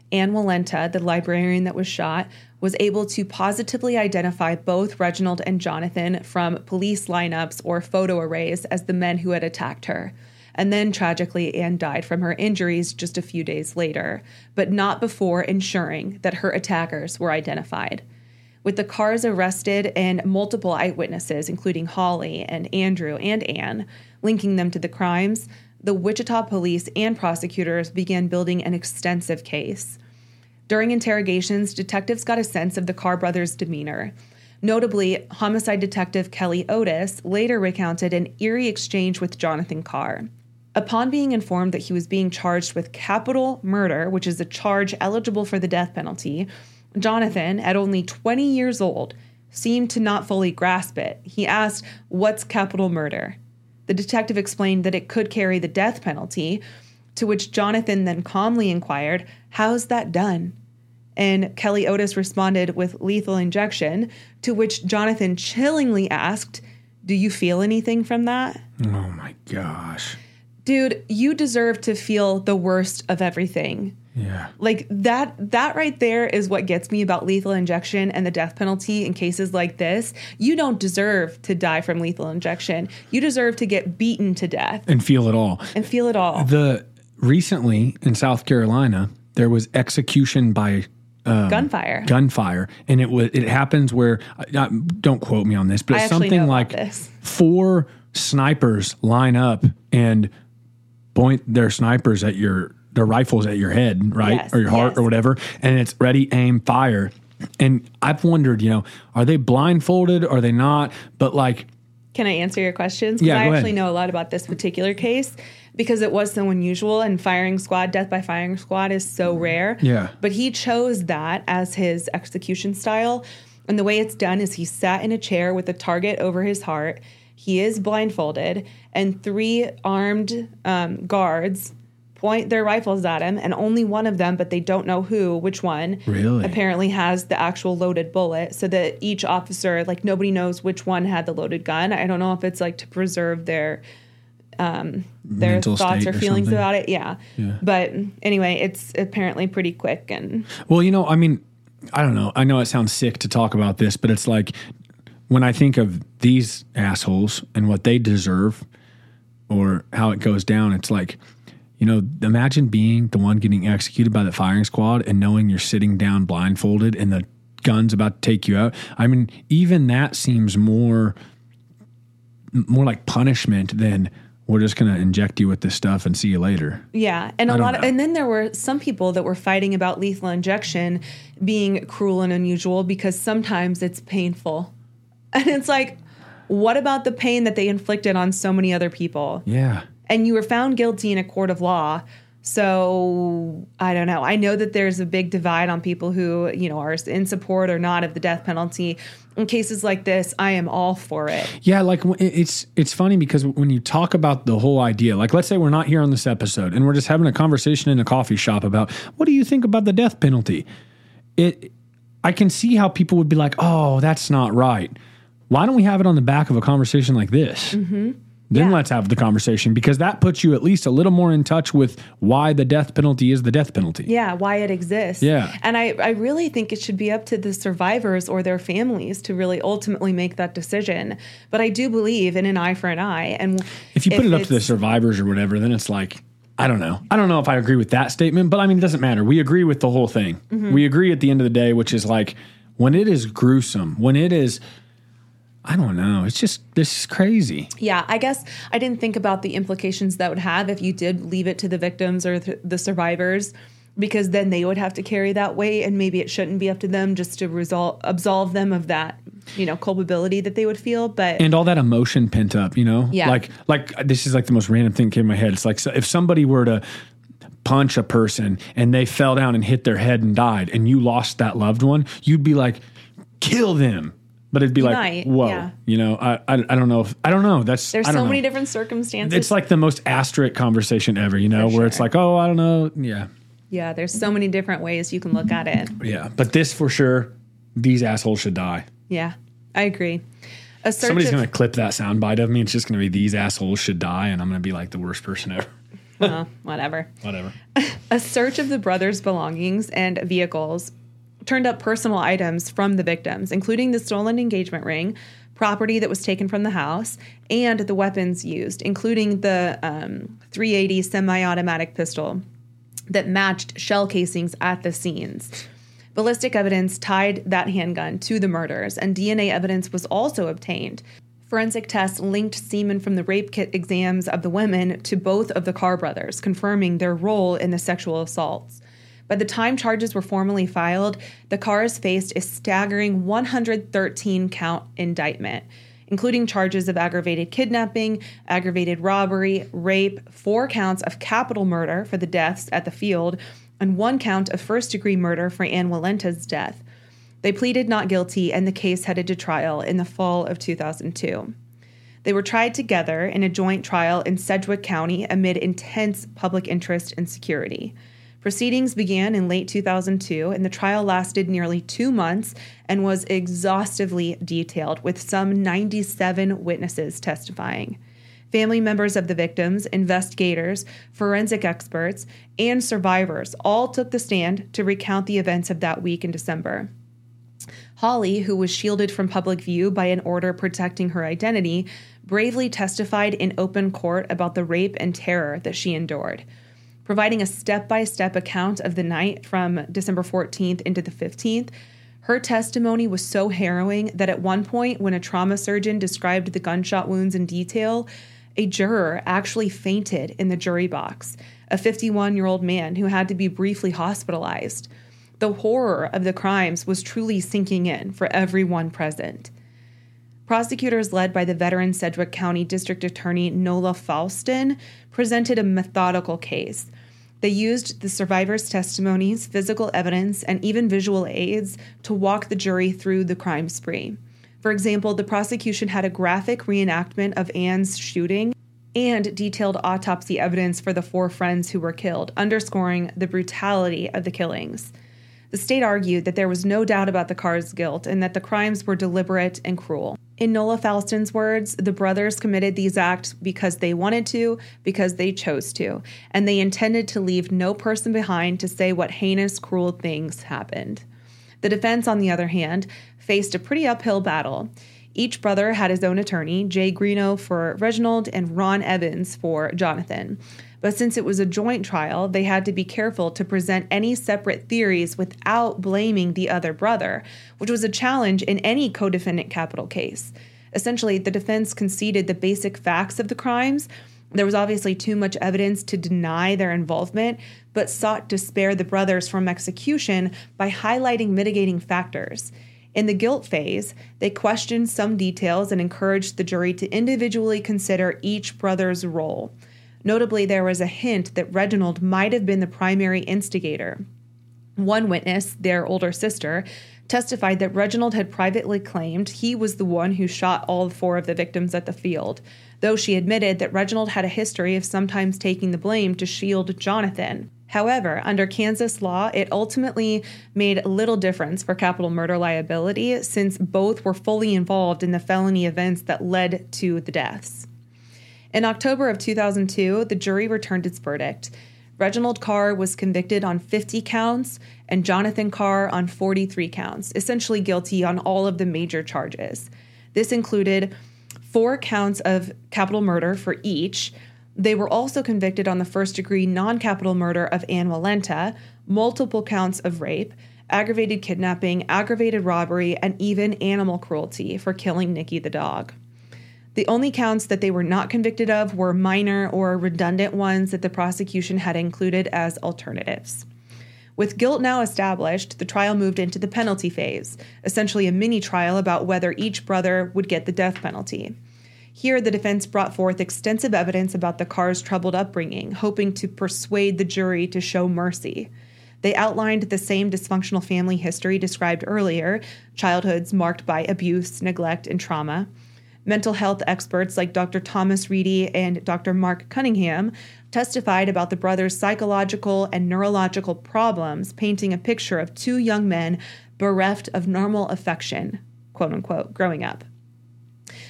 Anne Walenta, the librarian that was shot, was able to positively identify both Reginald and Jonathan from police lineups or photo arrays as the men who had attacked her. And then, tragically, Anne died from her injuries just a few days later, but not before ensuring that her attackers were identified. With the Carrs arrested and multiple eyewitnesses, including Holly and Andrew and Anne, linking them to the crimes, the Wichita police and prosecutors began building an extensive case. During interrogations, detectives got a sense of the Carr brothers' demeanor. Notably, homicide detective Kelly Otis later recounted an eerie exchange with Jonathan Carr. Upon being informed that he was being charged with capital murder, which is a charge eligible for the death penalty, Jonathan, at only twenty years old, seemed to not fully grasp it. He asked, "What's capital murder?" The detective explained that it could carry the death penalty, to which Jonathan then calmly inquired, "How's that done?" And Kelly Otis responded with lethal injection, to which Jonathan chillingly asked, "Do you feel anything from that?" Oh my gosh. Dude, you deserve to feel the worst of everything. Yeah. Like that that right there is what gets me about lethal injection and the death penalty in cases like this. You don't deserve to die from lethal injection. You deserve to get beaten to death. And feel it all. And feel it all. The recently in South Carolina, there was execution by um, gunfire. Gunfire. And it was it happens where uh, don't quote me on this, but I it's actually something know about like this. four snipers line up and point their snipers at your their rifles at your head, right? Yes, or your heart yes. or whatever. And it's ready, aim, fire. And I've wondered, you know, are they blindfolded? Are they not? But like, can I answer your questions? 'Cause Yeah, I go actually ahead. know a lot about this particular case because it was so unusual, and firing squad, death by firing squad is so rare. Yeah. But he chose that as his execution style. And the way it's done is he sat in a chair with a target over his heart. He is blindfolded, and three armed um, guards point their rifles at him, and only one of them, but they don't know who, which one, Really? apparently has the actual loaded bullet, so that each officer, like nobody knows which one had the loaded gun. I don't know if it's like to preserve their um, their Mental thoughts state or or feelings something. about it. Yeah. Yeah. But anyway, it's apparently pretty quick. And well, you know, I mean, I don't know. I know it sounds sick to talk about this, but it's like when I think of these assholes and what they deserve or how it goes down, it's like, you know, imagine being the one getting executed by the firing squad and knowing you're sitting down blindfolded and the gun's about to take you out. I mean, even that seems more more like punishment than we're just going to inject you with this stuff and see you later. yeah, and a I don't lot of, know. and then there were some people that were fighting about lethal injection being cruel and unusual because sometimes it's painful. And it's like, what about the pain that they inflicted on so many other people? Yeah. And you were found guilty in a court of law. So I don't know. I know that there's a big divide on people who, you know, are in support or not of the death penalty. In cases like this, I am all for it. Yeah, like w- it's it's funny because when you talk about the whole idea, like let's say we're not here on this episode and we're just having a conversation in a coffee shop about what do you think about the death penalty? It I can see how people would be like, "Oh, that's not right." Why don't we have it on the back of a conversation like this? Mm-hmm. Then Yeah. let's have the conversation because that puts you at least a little more in touch with why the death penalty is the death penalty. Yeah, why it exists. Yeah. And I, I really think it should be up to the survivors or their families to really ultimately make that decision. But I do believe in an eye for an eye. And If you put it up to the it's- survivors or whatever, then it's like, I don't know. I don't know if I agree with that statement, but I mean, it doesn't matter. We agree with the whole thing. Mhm. We agree at the end of the day, which is like when it is gruesome, when it is, I don't know. It's just, this is crazy. Yeah, I guess I didn't think about the implications that would have if you did leave it to the victims or th- the survivors, because then they would have to carry that weight, and maybe it shouldn't be up to them just to resol- absolve them of that, you know, culpability that they would feel. But And all that emotion pent up, you know? Yeah. Like, like this is like the most random thing that came in my head. It's like so if somebody were to punch a person and they fell down and hit their head and died and you lost that loved one, you'd be like, kill them. But it'd be You like, might, whoa, yeah. you know, I, I I don't know. If, I don't know. That's there's I don't so know. many different circumstances. It's like the most asterisk conversation ever, you know, For where it's sure. like, oh, I don't know. Yeah. yeah, there's so many different ways you can look at it. Yeah. But this for sure, these assholes should die. Yeah, I agree. A search Somebody's of- going to clip that soundbite of me. It's just going to be these assholes should die. And I'm going to be like the worst person ever. Uh, whatever. Whatever. A search of the brothers' belongings and vehicles turned up personal items from the victims, including the stolen engagement ring, property that was taken from the house, and the weapons used, including the um, three eighty semi-automatic pistol that matched shell casings at the scenes. Ballistic evidence tied that handgun to the murders, and D N A evidence was also obtained. Forensic tests linked semen from the rape kit exams of the women to both of the Carr brothers, confirming their role in the sexual assaults. By the time charges were formally filed, the Carrs faced a staggering one hundred thirteen count indictment, including charges of aggravated kidnapping, aggravated robbery, rape, four counts of capital murder for the deaths at the field, and one count of first-degree murder for Ann Walenta's death. They pleaded not guilty, and the case headed to trial in the fall of two thousand two. They were tried together in a joint trial in Sedgwick County amid intense public interest and security. Proceedings began in late two thousand two, and the trial lasted nearly two months and was exhaustively detailed, with some ninety-seven witnesses testifying. Family members of the victims, investigators, forensic experts, and survivors all took the stand to recount the events of that week in December. Holly, who was shielded from public view by an order protecting her identity, bravely testified in open court about the rape and terror that she endured. Providing a step-by-step account of the night from December fourteenth into the fifteenth, her testimony was so harrowing that at one point, when a trauma surgeon described the gunshot wounds in detail, a juror actually fainted in the jury box, a fifty-one-year-old man who had to be briefly hospitalized. The horror of the crimes was truly sinking in for everyone present. Prosecutors led by the veteran Sedgwick County District Attorney Nola Faustin presented a methodical case. They used the survivors' testimonies, physical evidence, and even visual aids to walk the jury through the crime spree. For example, the prosecution had a graphic reenactment of Ann's shooting and detailed autopsy evidence for the four friends who were killed, underscoring the brutality of the killings. The state argued that there was no doubt about the Carrs' guilt and that the crimes were deliberate and cruel. In Nola Faustin's words, the brothers committed these acts because they wanted to, because they chose to, and they intended to leave no person behind to say what heinous, cruel things happened. The defense, on the other hand, faced a pretty uphill battle. Each brother had his own attorney, Jay Greeno for Reginald and Ron Evans for Jonathan. But since it was a joint trial, they had to be careful to present any separate theories without blaming the other brother, which was a challenge in any co-defendant capital case. Essentially, the defense conceded the basic facts of the crimes. There was obviously too much evidence to deny their involvement, but sought to spare the brothers from execution by highlighting mitigating factors. In the guilt phase, they questioned some details and encouraged the jury to individually consider each brother's role. Notably, there was a hint that Reginald might have been the primary instigator. One witness, their older sister, testified that Reginald had privately claimed he was the one who shot all four of the victims at the field, though she admitted that Reginald had a history of sometimes taking the blame to shield Jonathan. However, under Kansas law, it ultimately made little difference for capital murder liability since both were fully involved in the felony events that led to the deaths. In October of two thousand two, the jury returned its verdict. Reginald Carr was convicted on fifty counts and Jonathan Carr on forty-three counts, essentially guilty on all of the major charges. This included four counts of capital murder for each. They were also convicted on the first-degree non-capital murder of Ann Walenta, multiple counts of rape, aggravated kidnapping, aggravated robbery, and even animal cruelty for killing Nikki the dog. The only counts that they were not convicted of were minor or redundant ones that the prosecution had included as alternatives. With guilt now established, the trial moved into the penalty phase, essentially a mini-trial about whether each brother would get the death penalty. Here, the defense brought forth extensive evidence about the Carrs' troubled upbringing, hoping to persuade the jury to show mercy. They outlined the same dysfunctional family history described earlier, childhoods marked by abuse, neglect, and trauma. Mental health experts like Doctor Thomas Reedy and Doctor Mark Cunningham testified about the brothers' psychological and neurological problems, painting a picture of two young men bereft of normal affection, quote unquote, growing up.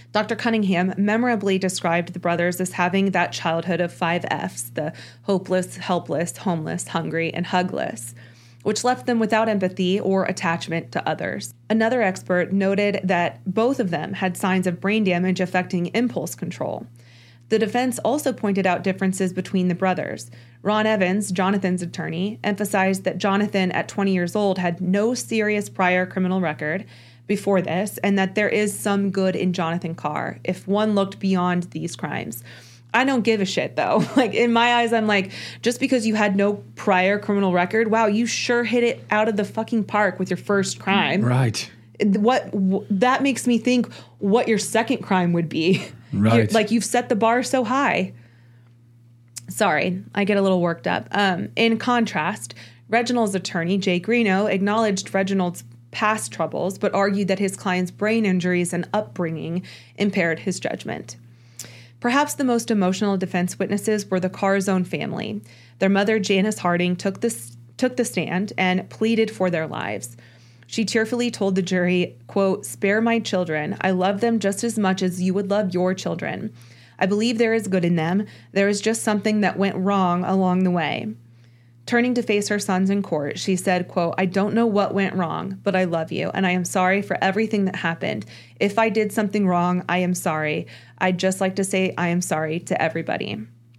Doctor Cunningham memorably described the brothers as having that childhood of five F's, the hopeless, helpless, homeless, hungry, and hugless, which left them without empathy or attachment to others. Another expert noted that both of them had signs of brain damage affecting impulse control. The defense also pointed out differences between the brothers. Ron Evans, Jonathan's attorney, emphasized that Jonathan, at twenty years old, had no serious prior criminal record before this, and that there is some good in Jonathan Carr if one looked beyond these crimes. I don't give a shit, though. Like, in my eyes, I'm like, just because you had no prior criminal record, wow, you sure hit it out of the fucking park with your first crime. Right. What w- that makes me think what your second crime would be. Right. You're, like, you've set the bar so high. Sorry, I get a little worked up. Um, in contrast, Reginald's attorney, Jay Greeno, acknowledged Reginald's past troubles, but argued that his client's brain injuries and upbringing impaired his judgment. Perhaps the most emotional defense witnesses were the Carr's own family. Their mother, Janice Harding, took the, took the stand and pleaded for their lives. She tearfully told the jury, quote, "Spare my children. I love them just as much as you would love your children. I believe there is good in them. There is just something that went wrong along the way." Turning to face her sons in court, she said, quote, "I don't know what went wrong, but I love you, and I am sorry for everything that happened. If I did something wrong, I am sorry. I'd just like to say I am sorry to everybody."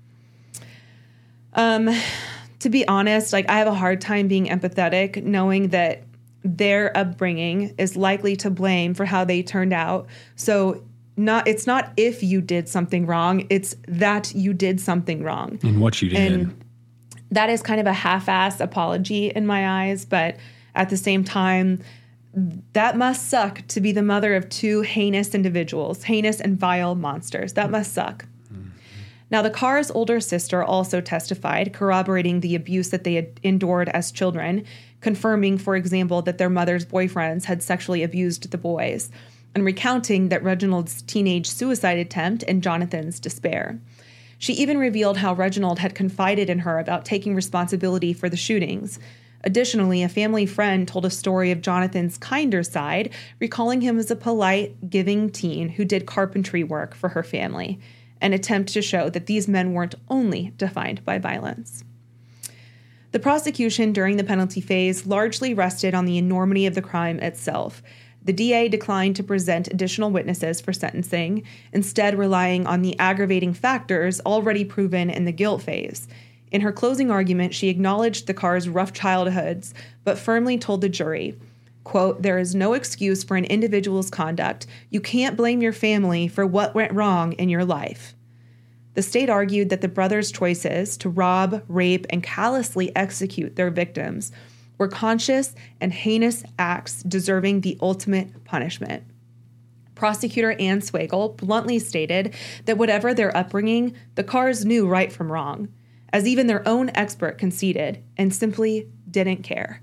Um, to be honest, like, I have a hard time being empathetic, knowing that their upbringing is likely to blame for how they turned out. So not it's not if you did something wrong, it's that you did something wrong. And what you did. And that is kind of a half-ass apology in my eyes, but at the same time, that must suck to be the mother of two heinous individuals, heinous and vile monsters. That must suck. Mm-hmm. Now, the Carr's older sister also testified, corroborating the abuse that they had endured as children, confirming, for example, that their mother's boyfriends had sexually abused the boys, and recounting that Reginald's teenage suicide attempt and Jonathan's despair. She even revealed how Reginald had confided in her about taking responsibility for the shootings. Additionally, a family friend told a story of Jonathan's kinder side, recalling him as a polite, giving teen who did carpentry work for her family, an attempt to show that these men weren't only defined by violence. The prosecution during the penalty phase largely rested on the enormity of the crime itself. The D A declined to present additional witnesses for sentencing, instead relying on the aggravating factors already proven in the guilt phase. In her closing argument, she acknowledged the Carr's rough childhoods, but firmly told the jury, quote, "There is no excuse for an individual's conduct. You can't blame your family for what went wrong in your life." The state argued that the brothers' choices to rob, rape, and callously execute their victims were conscious and heinous acts deserving the ultimate punishment. Prosecutor Ann Swagel bluntly stated that whatever their upbringing, the Carrs knew right from wrong, as even their own expert conceded, and simply didn't care.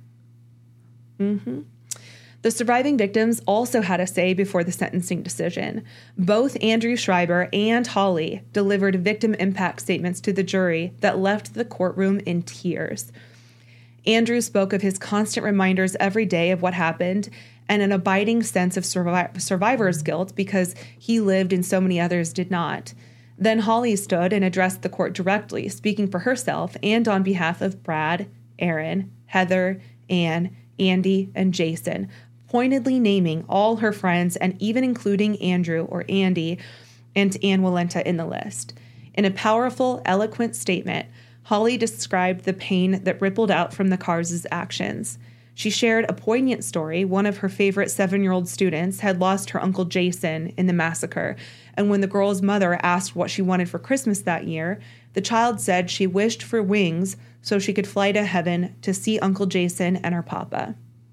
Mm-hmm. The surviving victims also had a say before the sentencing decision. Both Andrew Schreiber and Holly delivered victim impact statements to the jury that left the courtroom in tears. Andrew spoke of his constant reminders every day of what happened and an abiding sense of survi- survivor's guilt because he lived and so many others did not. Then Holly stood and addressed the court directly, speaking for herself and on behalf of Brad, Aaron, Heather, Ann, Andy, and Jason, pointedly naming all her friends and even including Andrew or Andy and Ann Walenta in the list. In a powerful, eloquent statement, Holly described the pain that rippled out from the Carrs' actions. She shared a poignant story. One of her favorite seven-year-old students had lost her uncle Jason in the massacre, and when the girl's mother asked what she wanted for Christmas that year, the child said she wished for wings so she could fly to heaven to see Uncle Jason and her papa.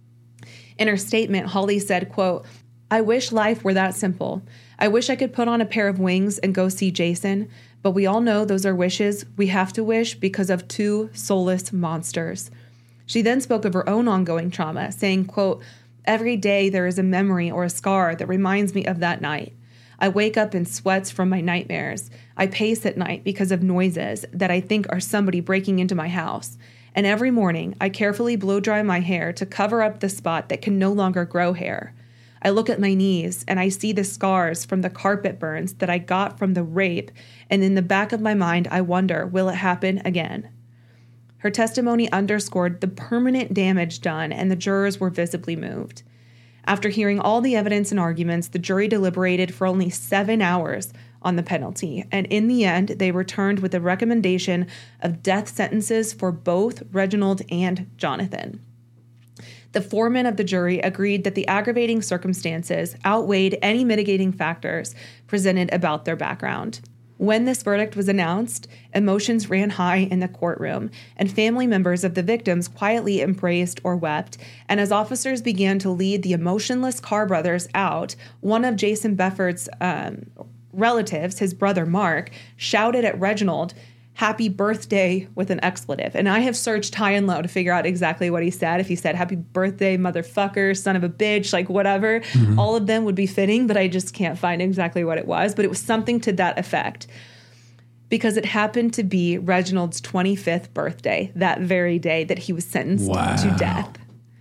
In her statement, Holly said, quote, "I wish life were that simple. I wish I could put on a pair of wings and go see Jason, but we all know those are wishes we have to wish because of two soulless monsters." She then spoke of her own ongoing trauma, saying, quote, "Every day there is a memory or a scar that reminds me of that night. I wake up in sweats from my nightmares. I pace at night because of noises that I think are somebody breaking into my house. And every morning I carefully blow dry my hair to cover up the spot that can no longer grow hair. I look at my knees and I see the scars from the carpet burns that I got from the rape, and in the back of my mind, I wonder, will it happen again? Her testimony underscored the permanent damage done, and the jurors were visibly moved. After hearing all the evidence and arguments, the jury deliberated for only seven hours on the penalty, and in the end, they returned with a recommendation of death sentences for both Reginald and Jonathan. The foreman of the jury agreed that the aggravating circumstances outweighed any mitigating factors presented about their background. When this verdict was announced, emotions ran high in the courtroom, and family members of the victims quietly embraced or wept. And as officers began to lead the emotionless Carr brothers out, one of Jason Befford's um, relatives, his brother Mark, shouted at Reginald, "Happy birthday," with an expletive. And I have searched high and low to figure out exactly what he said. If he said, "Happy birthday, motherfucker, son of a bitch," like whatever, mm-hmm. all of them would be fitting, but I just can't find exactly what it was. But it was something to that effect, because it happened to be Reginald's twenty-fifth birthday, that very day that he was sentenced wow. to death.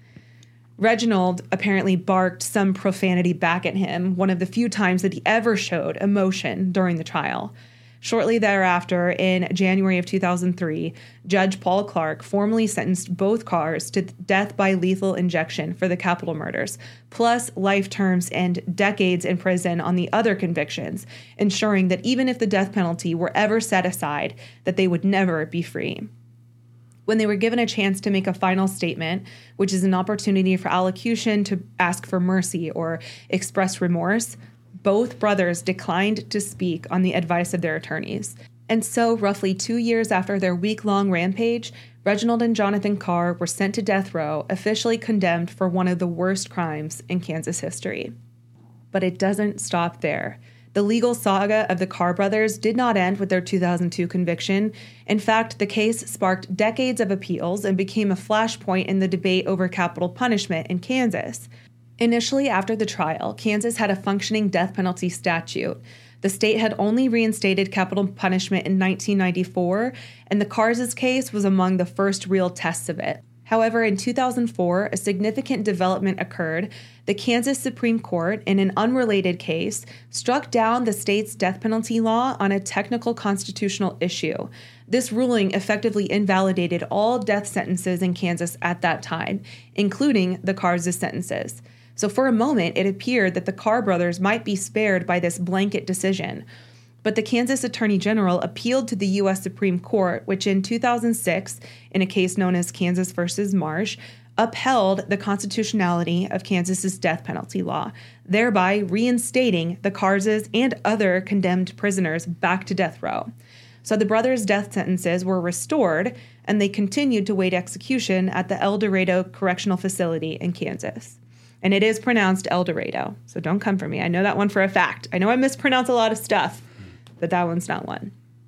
Reginald apparently barked some profanity back at him, one of the few times that he ever showed emotion during the trial. Shortly thereafter, in January of two thousand three, Judge Paul Clark formally sentenced both Carrs to death by lethal injection for the capital murders, plus life terms and decades in prison on the other convictions, ensuring that even if the death penalty were ever set aside, that they would never be free. When they were given a chance to make a final statement, which is an opportunity for allocution to ask for mercy or express remorse, both brothers declined to speak on the advice of their attorneys. And so, roughly two years after their week-long rampage, Reginald and Jonathan Carr were sent to death row, officially condemned for one of the worst crimes in Kansas history. But it doesn't stop there. The legal saga of the Carr brothers did not end with their two thousand two conviction. In fact, the case sparked decades of appeals and became a flashpoint in the debate over capital punishment in Kansas. Initially, after the trial, Kansas had a functioning death penalty statute. The state had only reinstated capital punishment in nineteen ninety-four, and the Carrs' case was among the first real tests of it. However, in two thousand four, a significant development occurred. The Kansas Supreme Court, in an unrelated case, struck down the state's death penalty law on a technical constitutional issue. This ruling effectively invalidated all death sentences in Kansas at that time, including the Carrs' sentences. So for a moment, it appeared that the Carr brothers might be spared by this blanket decision. But the Kansas Attorney General appealed to the U S Supreme Court, which in two thousand six, in a case known as Kansas versus Marsh, upheld the constitutionality of Kansas's death penalty law, thereby reinstating the Carrs' and other condemned prisoners back to death row. So the brothers' death sentences were restored, and they continued to wait execution at the El Dorado Correctional Facility in Kansas. And it is pronounced El Dorado, so don't come for me. I know that one for a fact. I know I mispronounce a lot of stuff, but that one's not one.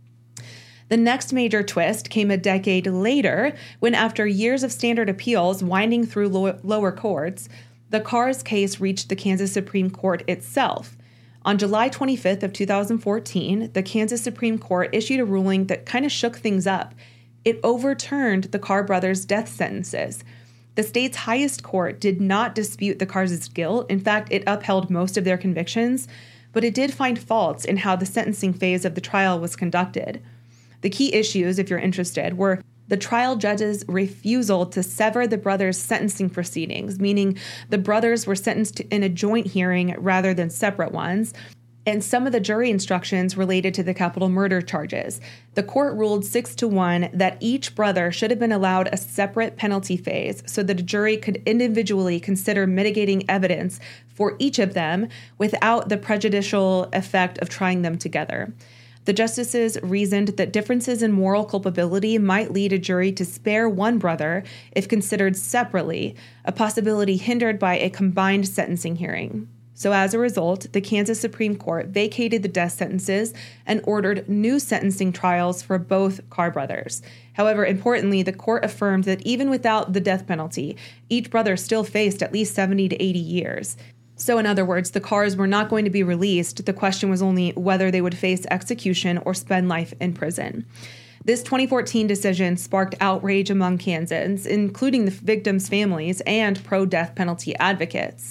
The next major twist came a decade later when, after years of standard appeals winding through lo- lower courts, the Carrs case reached the Kansas Supreme Court itself. On July twenty-fifth of two thousand fourteen, the Kansas Supreme Court issued a ruling that kind of shook things up. It overturned the Carr brothers' death sentences. The state's highest court did not dispute the Carrs' guilt. In fact, it upheld most of their convictions, but it did find faults in how the sentencing phase of the trial was conducted. The key issues, if you're interested, were the trial judge's refusal to sever the brothers' sentencing proceedings, meaning the brothers were sentenced in a joint hearing rather than separate ones, and some of the jury instructions related to the capital murder charges. The court ruled six to one that each brother should have been allowed a separate penalty phase so that a jury could individually consider mitigating evidence for each of them without the prejudicial effect of trying them together. The justices reasoned that differences in moral culpability might lead a jury to spare one brother if considered separately, a possibility hindered by a combined sentencing hearing. So as a result, the Kansas Supreme Court vacated the death sentences and ordered new sentencing trials for both Carr brothers. However, importantly, the court affirmed that even without the death penalty, each brother still faced at least seventy to eighty years. So in other words, the Carrs were not going to be released. The question was only whether they would face execution or spend life in prison. This twenty fourteen decision sparked outrage among Kansans, including the victims' families and pro-death penalty advocates.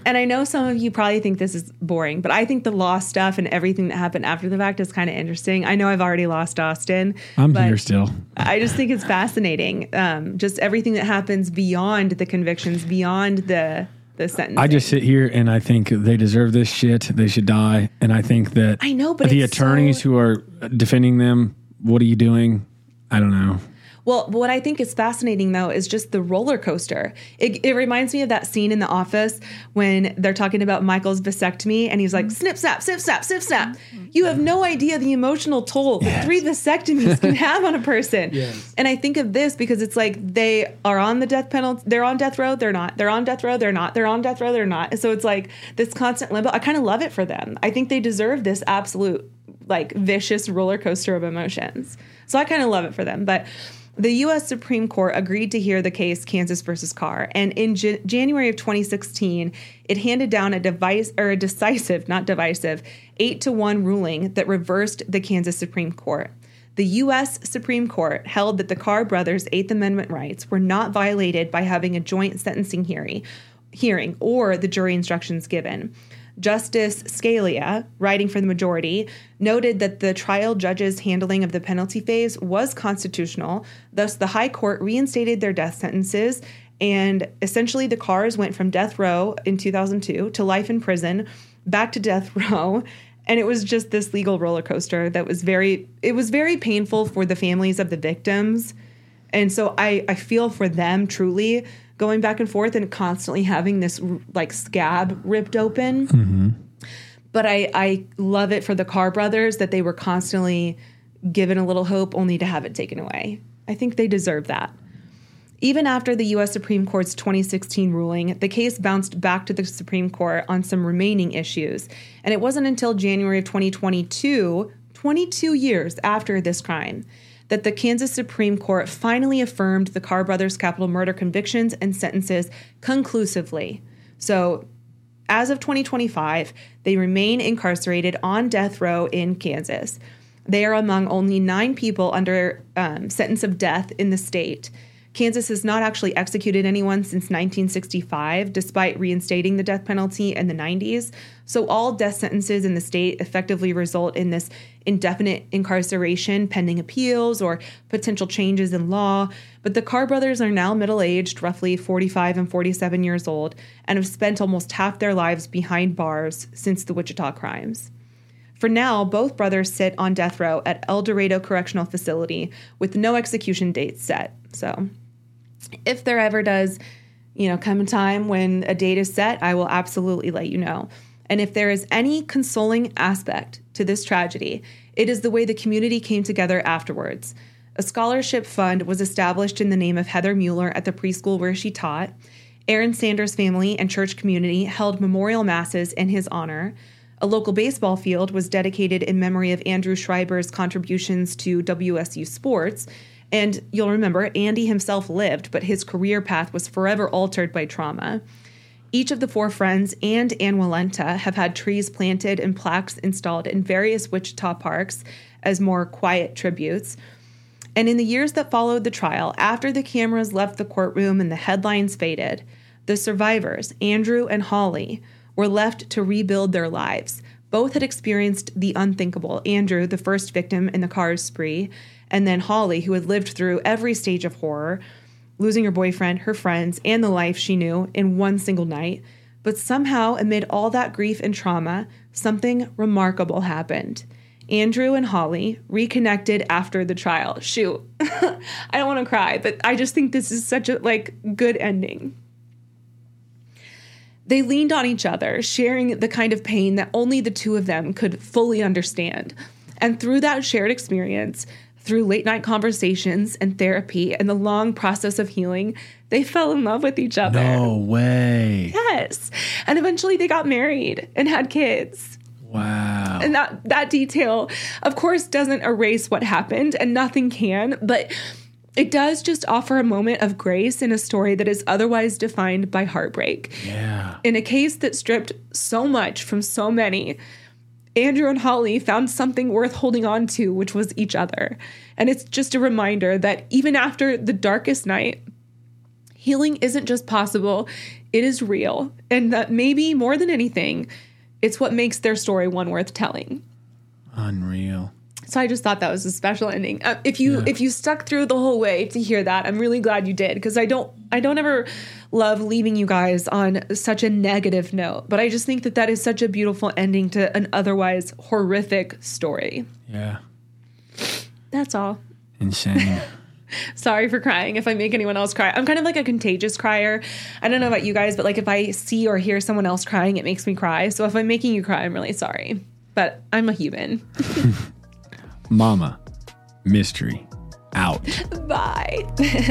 And I know some of you probably think this is boring, but I think the law stuff and everything that happened after the fact is kind of interesting. I know I've already lost Austin. I'm here still. I just think it's fascinating. Um, just everything that happens beyond the convictions, beyond the the sentence. I just sit here and I think they deserve this shit. They should die. And I think that I know, but the it's attorneys so... who are defending them, what are you doing? I don't know. Well, what I think is fascinating, though, is just the roller coaster. It, it reminds me of that scene in The Office when they're talking about Michael's vasectomy and he's like, snip, snap, snip, snap, snip, snap. You have no idea the emotional toll yes. that three vasectomies can have on a person. Yes. And I think of this because it's like they are on the death penalty. They're on death row. They're not. They're on death row. They're not. They're on death row. They're not. So it's like this constant limbo. I kind of love it for them. I think they deserve this absolute like vicious roller coaster of emotions. So I kind of love it for them. But the U S Supreme Court agreed to hear the case Kansas versus Carr, and in J- January of twenty sixteen, it handed down a device or a decisive, not divisive, eight to one ruling that reversed the Kansas Supreme Court. The U S Supreme Court held that the Carr brothers' Eighth Amendment rights were not violated by having a joint sentencing hearing, hearing or the jury instructions given. Justice Scalia, writing for the majority, noted that the trial judge's handling of the penalty phase was constitutional. Thus, the high court reinstated their death sentences, and essentially the Carrs went from death row in two thousand two to life in prison, back to death row. And it was just this legal roller coaster that was very, it was very painful for the families of the victims. And so I, I feel for them truly, going back and forth and constantly having this like scab ripped open. Mm-hmm. But I, I love it for the Carr brothers that they were constantly given a little hope only to have it taken away. I think they deserve that. Even after the U S Supreme Court's twenty sixteen ruling, the case bounced back to the Supreme Court on some remaining issues. And it wasn't until January of twenty twenty-two, twenty-two years after this crime, that the Kansas Supreme Court finally affirmed the Carr brothers' capital murder convictions and sentences conclusively. So as of twenty twenty-five, they remain incarcerated on death row in Kansas. They are among only nine people under um, sentence of death in the state. Kansas has not actually executed anyone since nineteen sixty-five, despite reinstating the death penalty in the nineties. So all death sentences in the state effectively result in this indefinite incarceration pending appeals or potential changes in law. But the Carr brothers are now middle-aged, roughly forty-five and forty-seven years old, and have spent almost half their lives behind bars since the Wichita crimes. For now, both brothers sit on death row at El Dorado Correctional Facility with no execution dates set. So if there ever does, you know, come a time when a date is set, I will absolutely let you know. And if there is any consoling aspect to this tragedy, it is the way the community came together afterwards. A scholarship fund was established in the name of Heather Mueller at the preschool where she taught. Aaron Sanders' family and church community held memorial masses in his honor. A local baseball field was dedicated in memory of Andrew Schreiber's contributions to W S U sports. And you'll remember, Andy himself lived, but his career path was forever altered by trauma. Each of the four friends and Ann Walenta have had trees planted and plaques installed in various Wichita parks as more quiet tributes. And in the years that followed the trial, after the cameras left the courtroom and the headlines faded, the survivors, Andrew and Holly, were left to rebuild their lives. Both had experienced the unthinkable. Andrew, the first victim in the Carrs spree, and then Holly, who had lived through every stage of horror, losing her boyfriend, her friends, and the life she knew in one single night. But somehow, amid all that grief and trauma, something remarkable happened. Andrew and Holly reconnected after the trial. Shoot, I don't want to cry, but I just think this is such a like good ending. They leaned on each other, sharing the kind of pain that only the two of them could fully understand. And through that shared experience, through late night conversations and therapy and the long process of healing, they fell in love with each other. No way. Yes. And eventually they got married and had kids. Wow. And that, that detail, of course, doesn't erase what happened, and nothing can, but it does just offer a moment of grace in a story that is otherwise defined by heartbreak. Yeah. In a case that stripped so much from so many, Andrew and Holly found something worth holding on to, which was each other. And it's just a reminder that even after the darkest night, healing isn't just possible, it is real. And that maybe more than anything, it's what makes their story one worth telling. Unreal. So I just thought that was a special ending. Uh, if you Yeah. if you stuck through the whole way to hear that, I'm really glad you did, because I don't I don't ever love leaving you guys on such a negative note. But I just think that that is such a beautiful ending to an otherwise horrific story. Yeah. That's all. Insane. Sorry for crying if I make anyone else cry. I'm kind of like a contagious crier. I don't know about you guys, but like if I see or hear someone else crying, it makes me cry. So if I'm making you cry, I'm really sorry. But I'm a human. Mama Mystery out. Bye.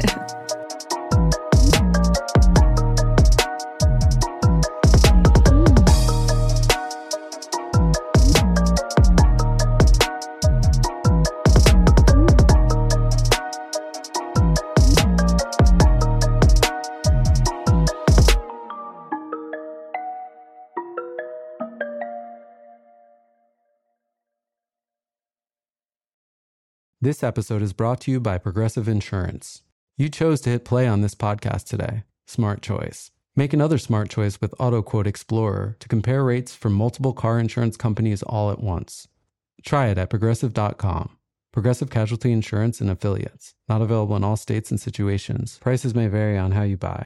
This episode is brought to you by Progressive Insurance. You chose to hit play on this podcast today. Smart choice. Make another smart choice with AutoQuote Explorer to compare rates from multiple car insurance companies all at once. Try it at progressive dot com. Progressive Casualty Insurance and Affiliates. Not available in all states and situations. Prices may vary on how you buy.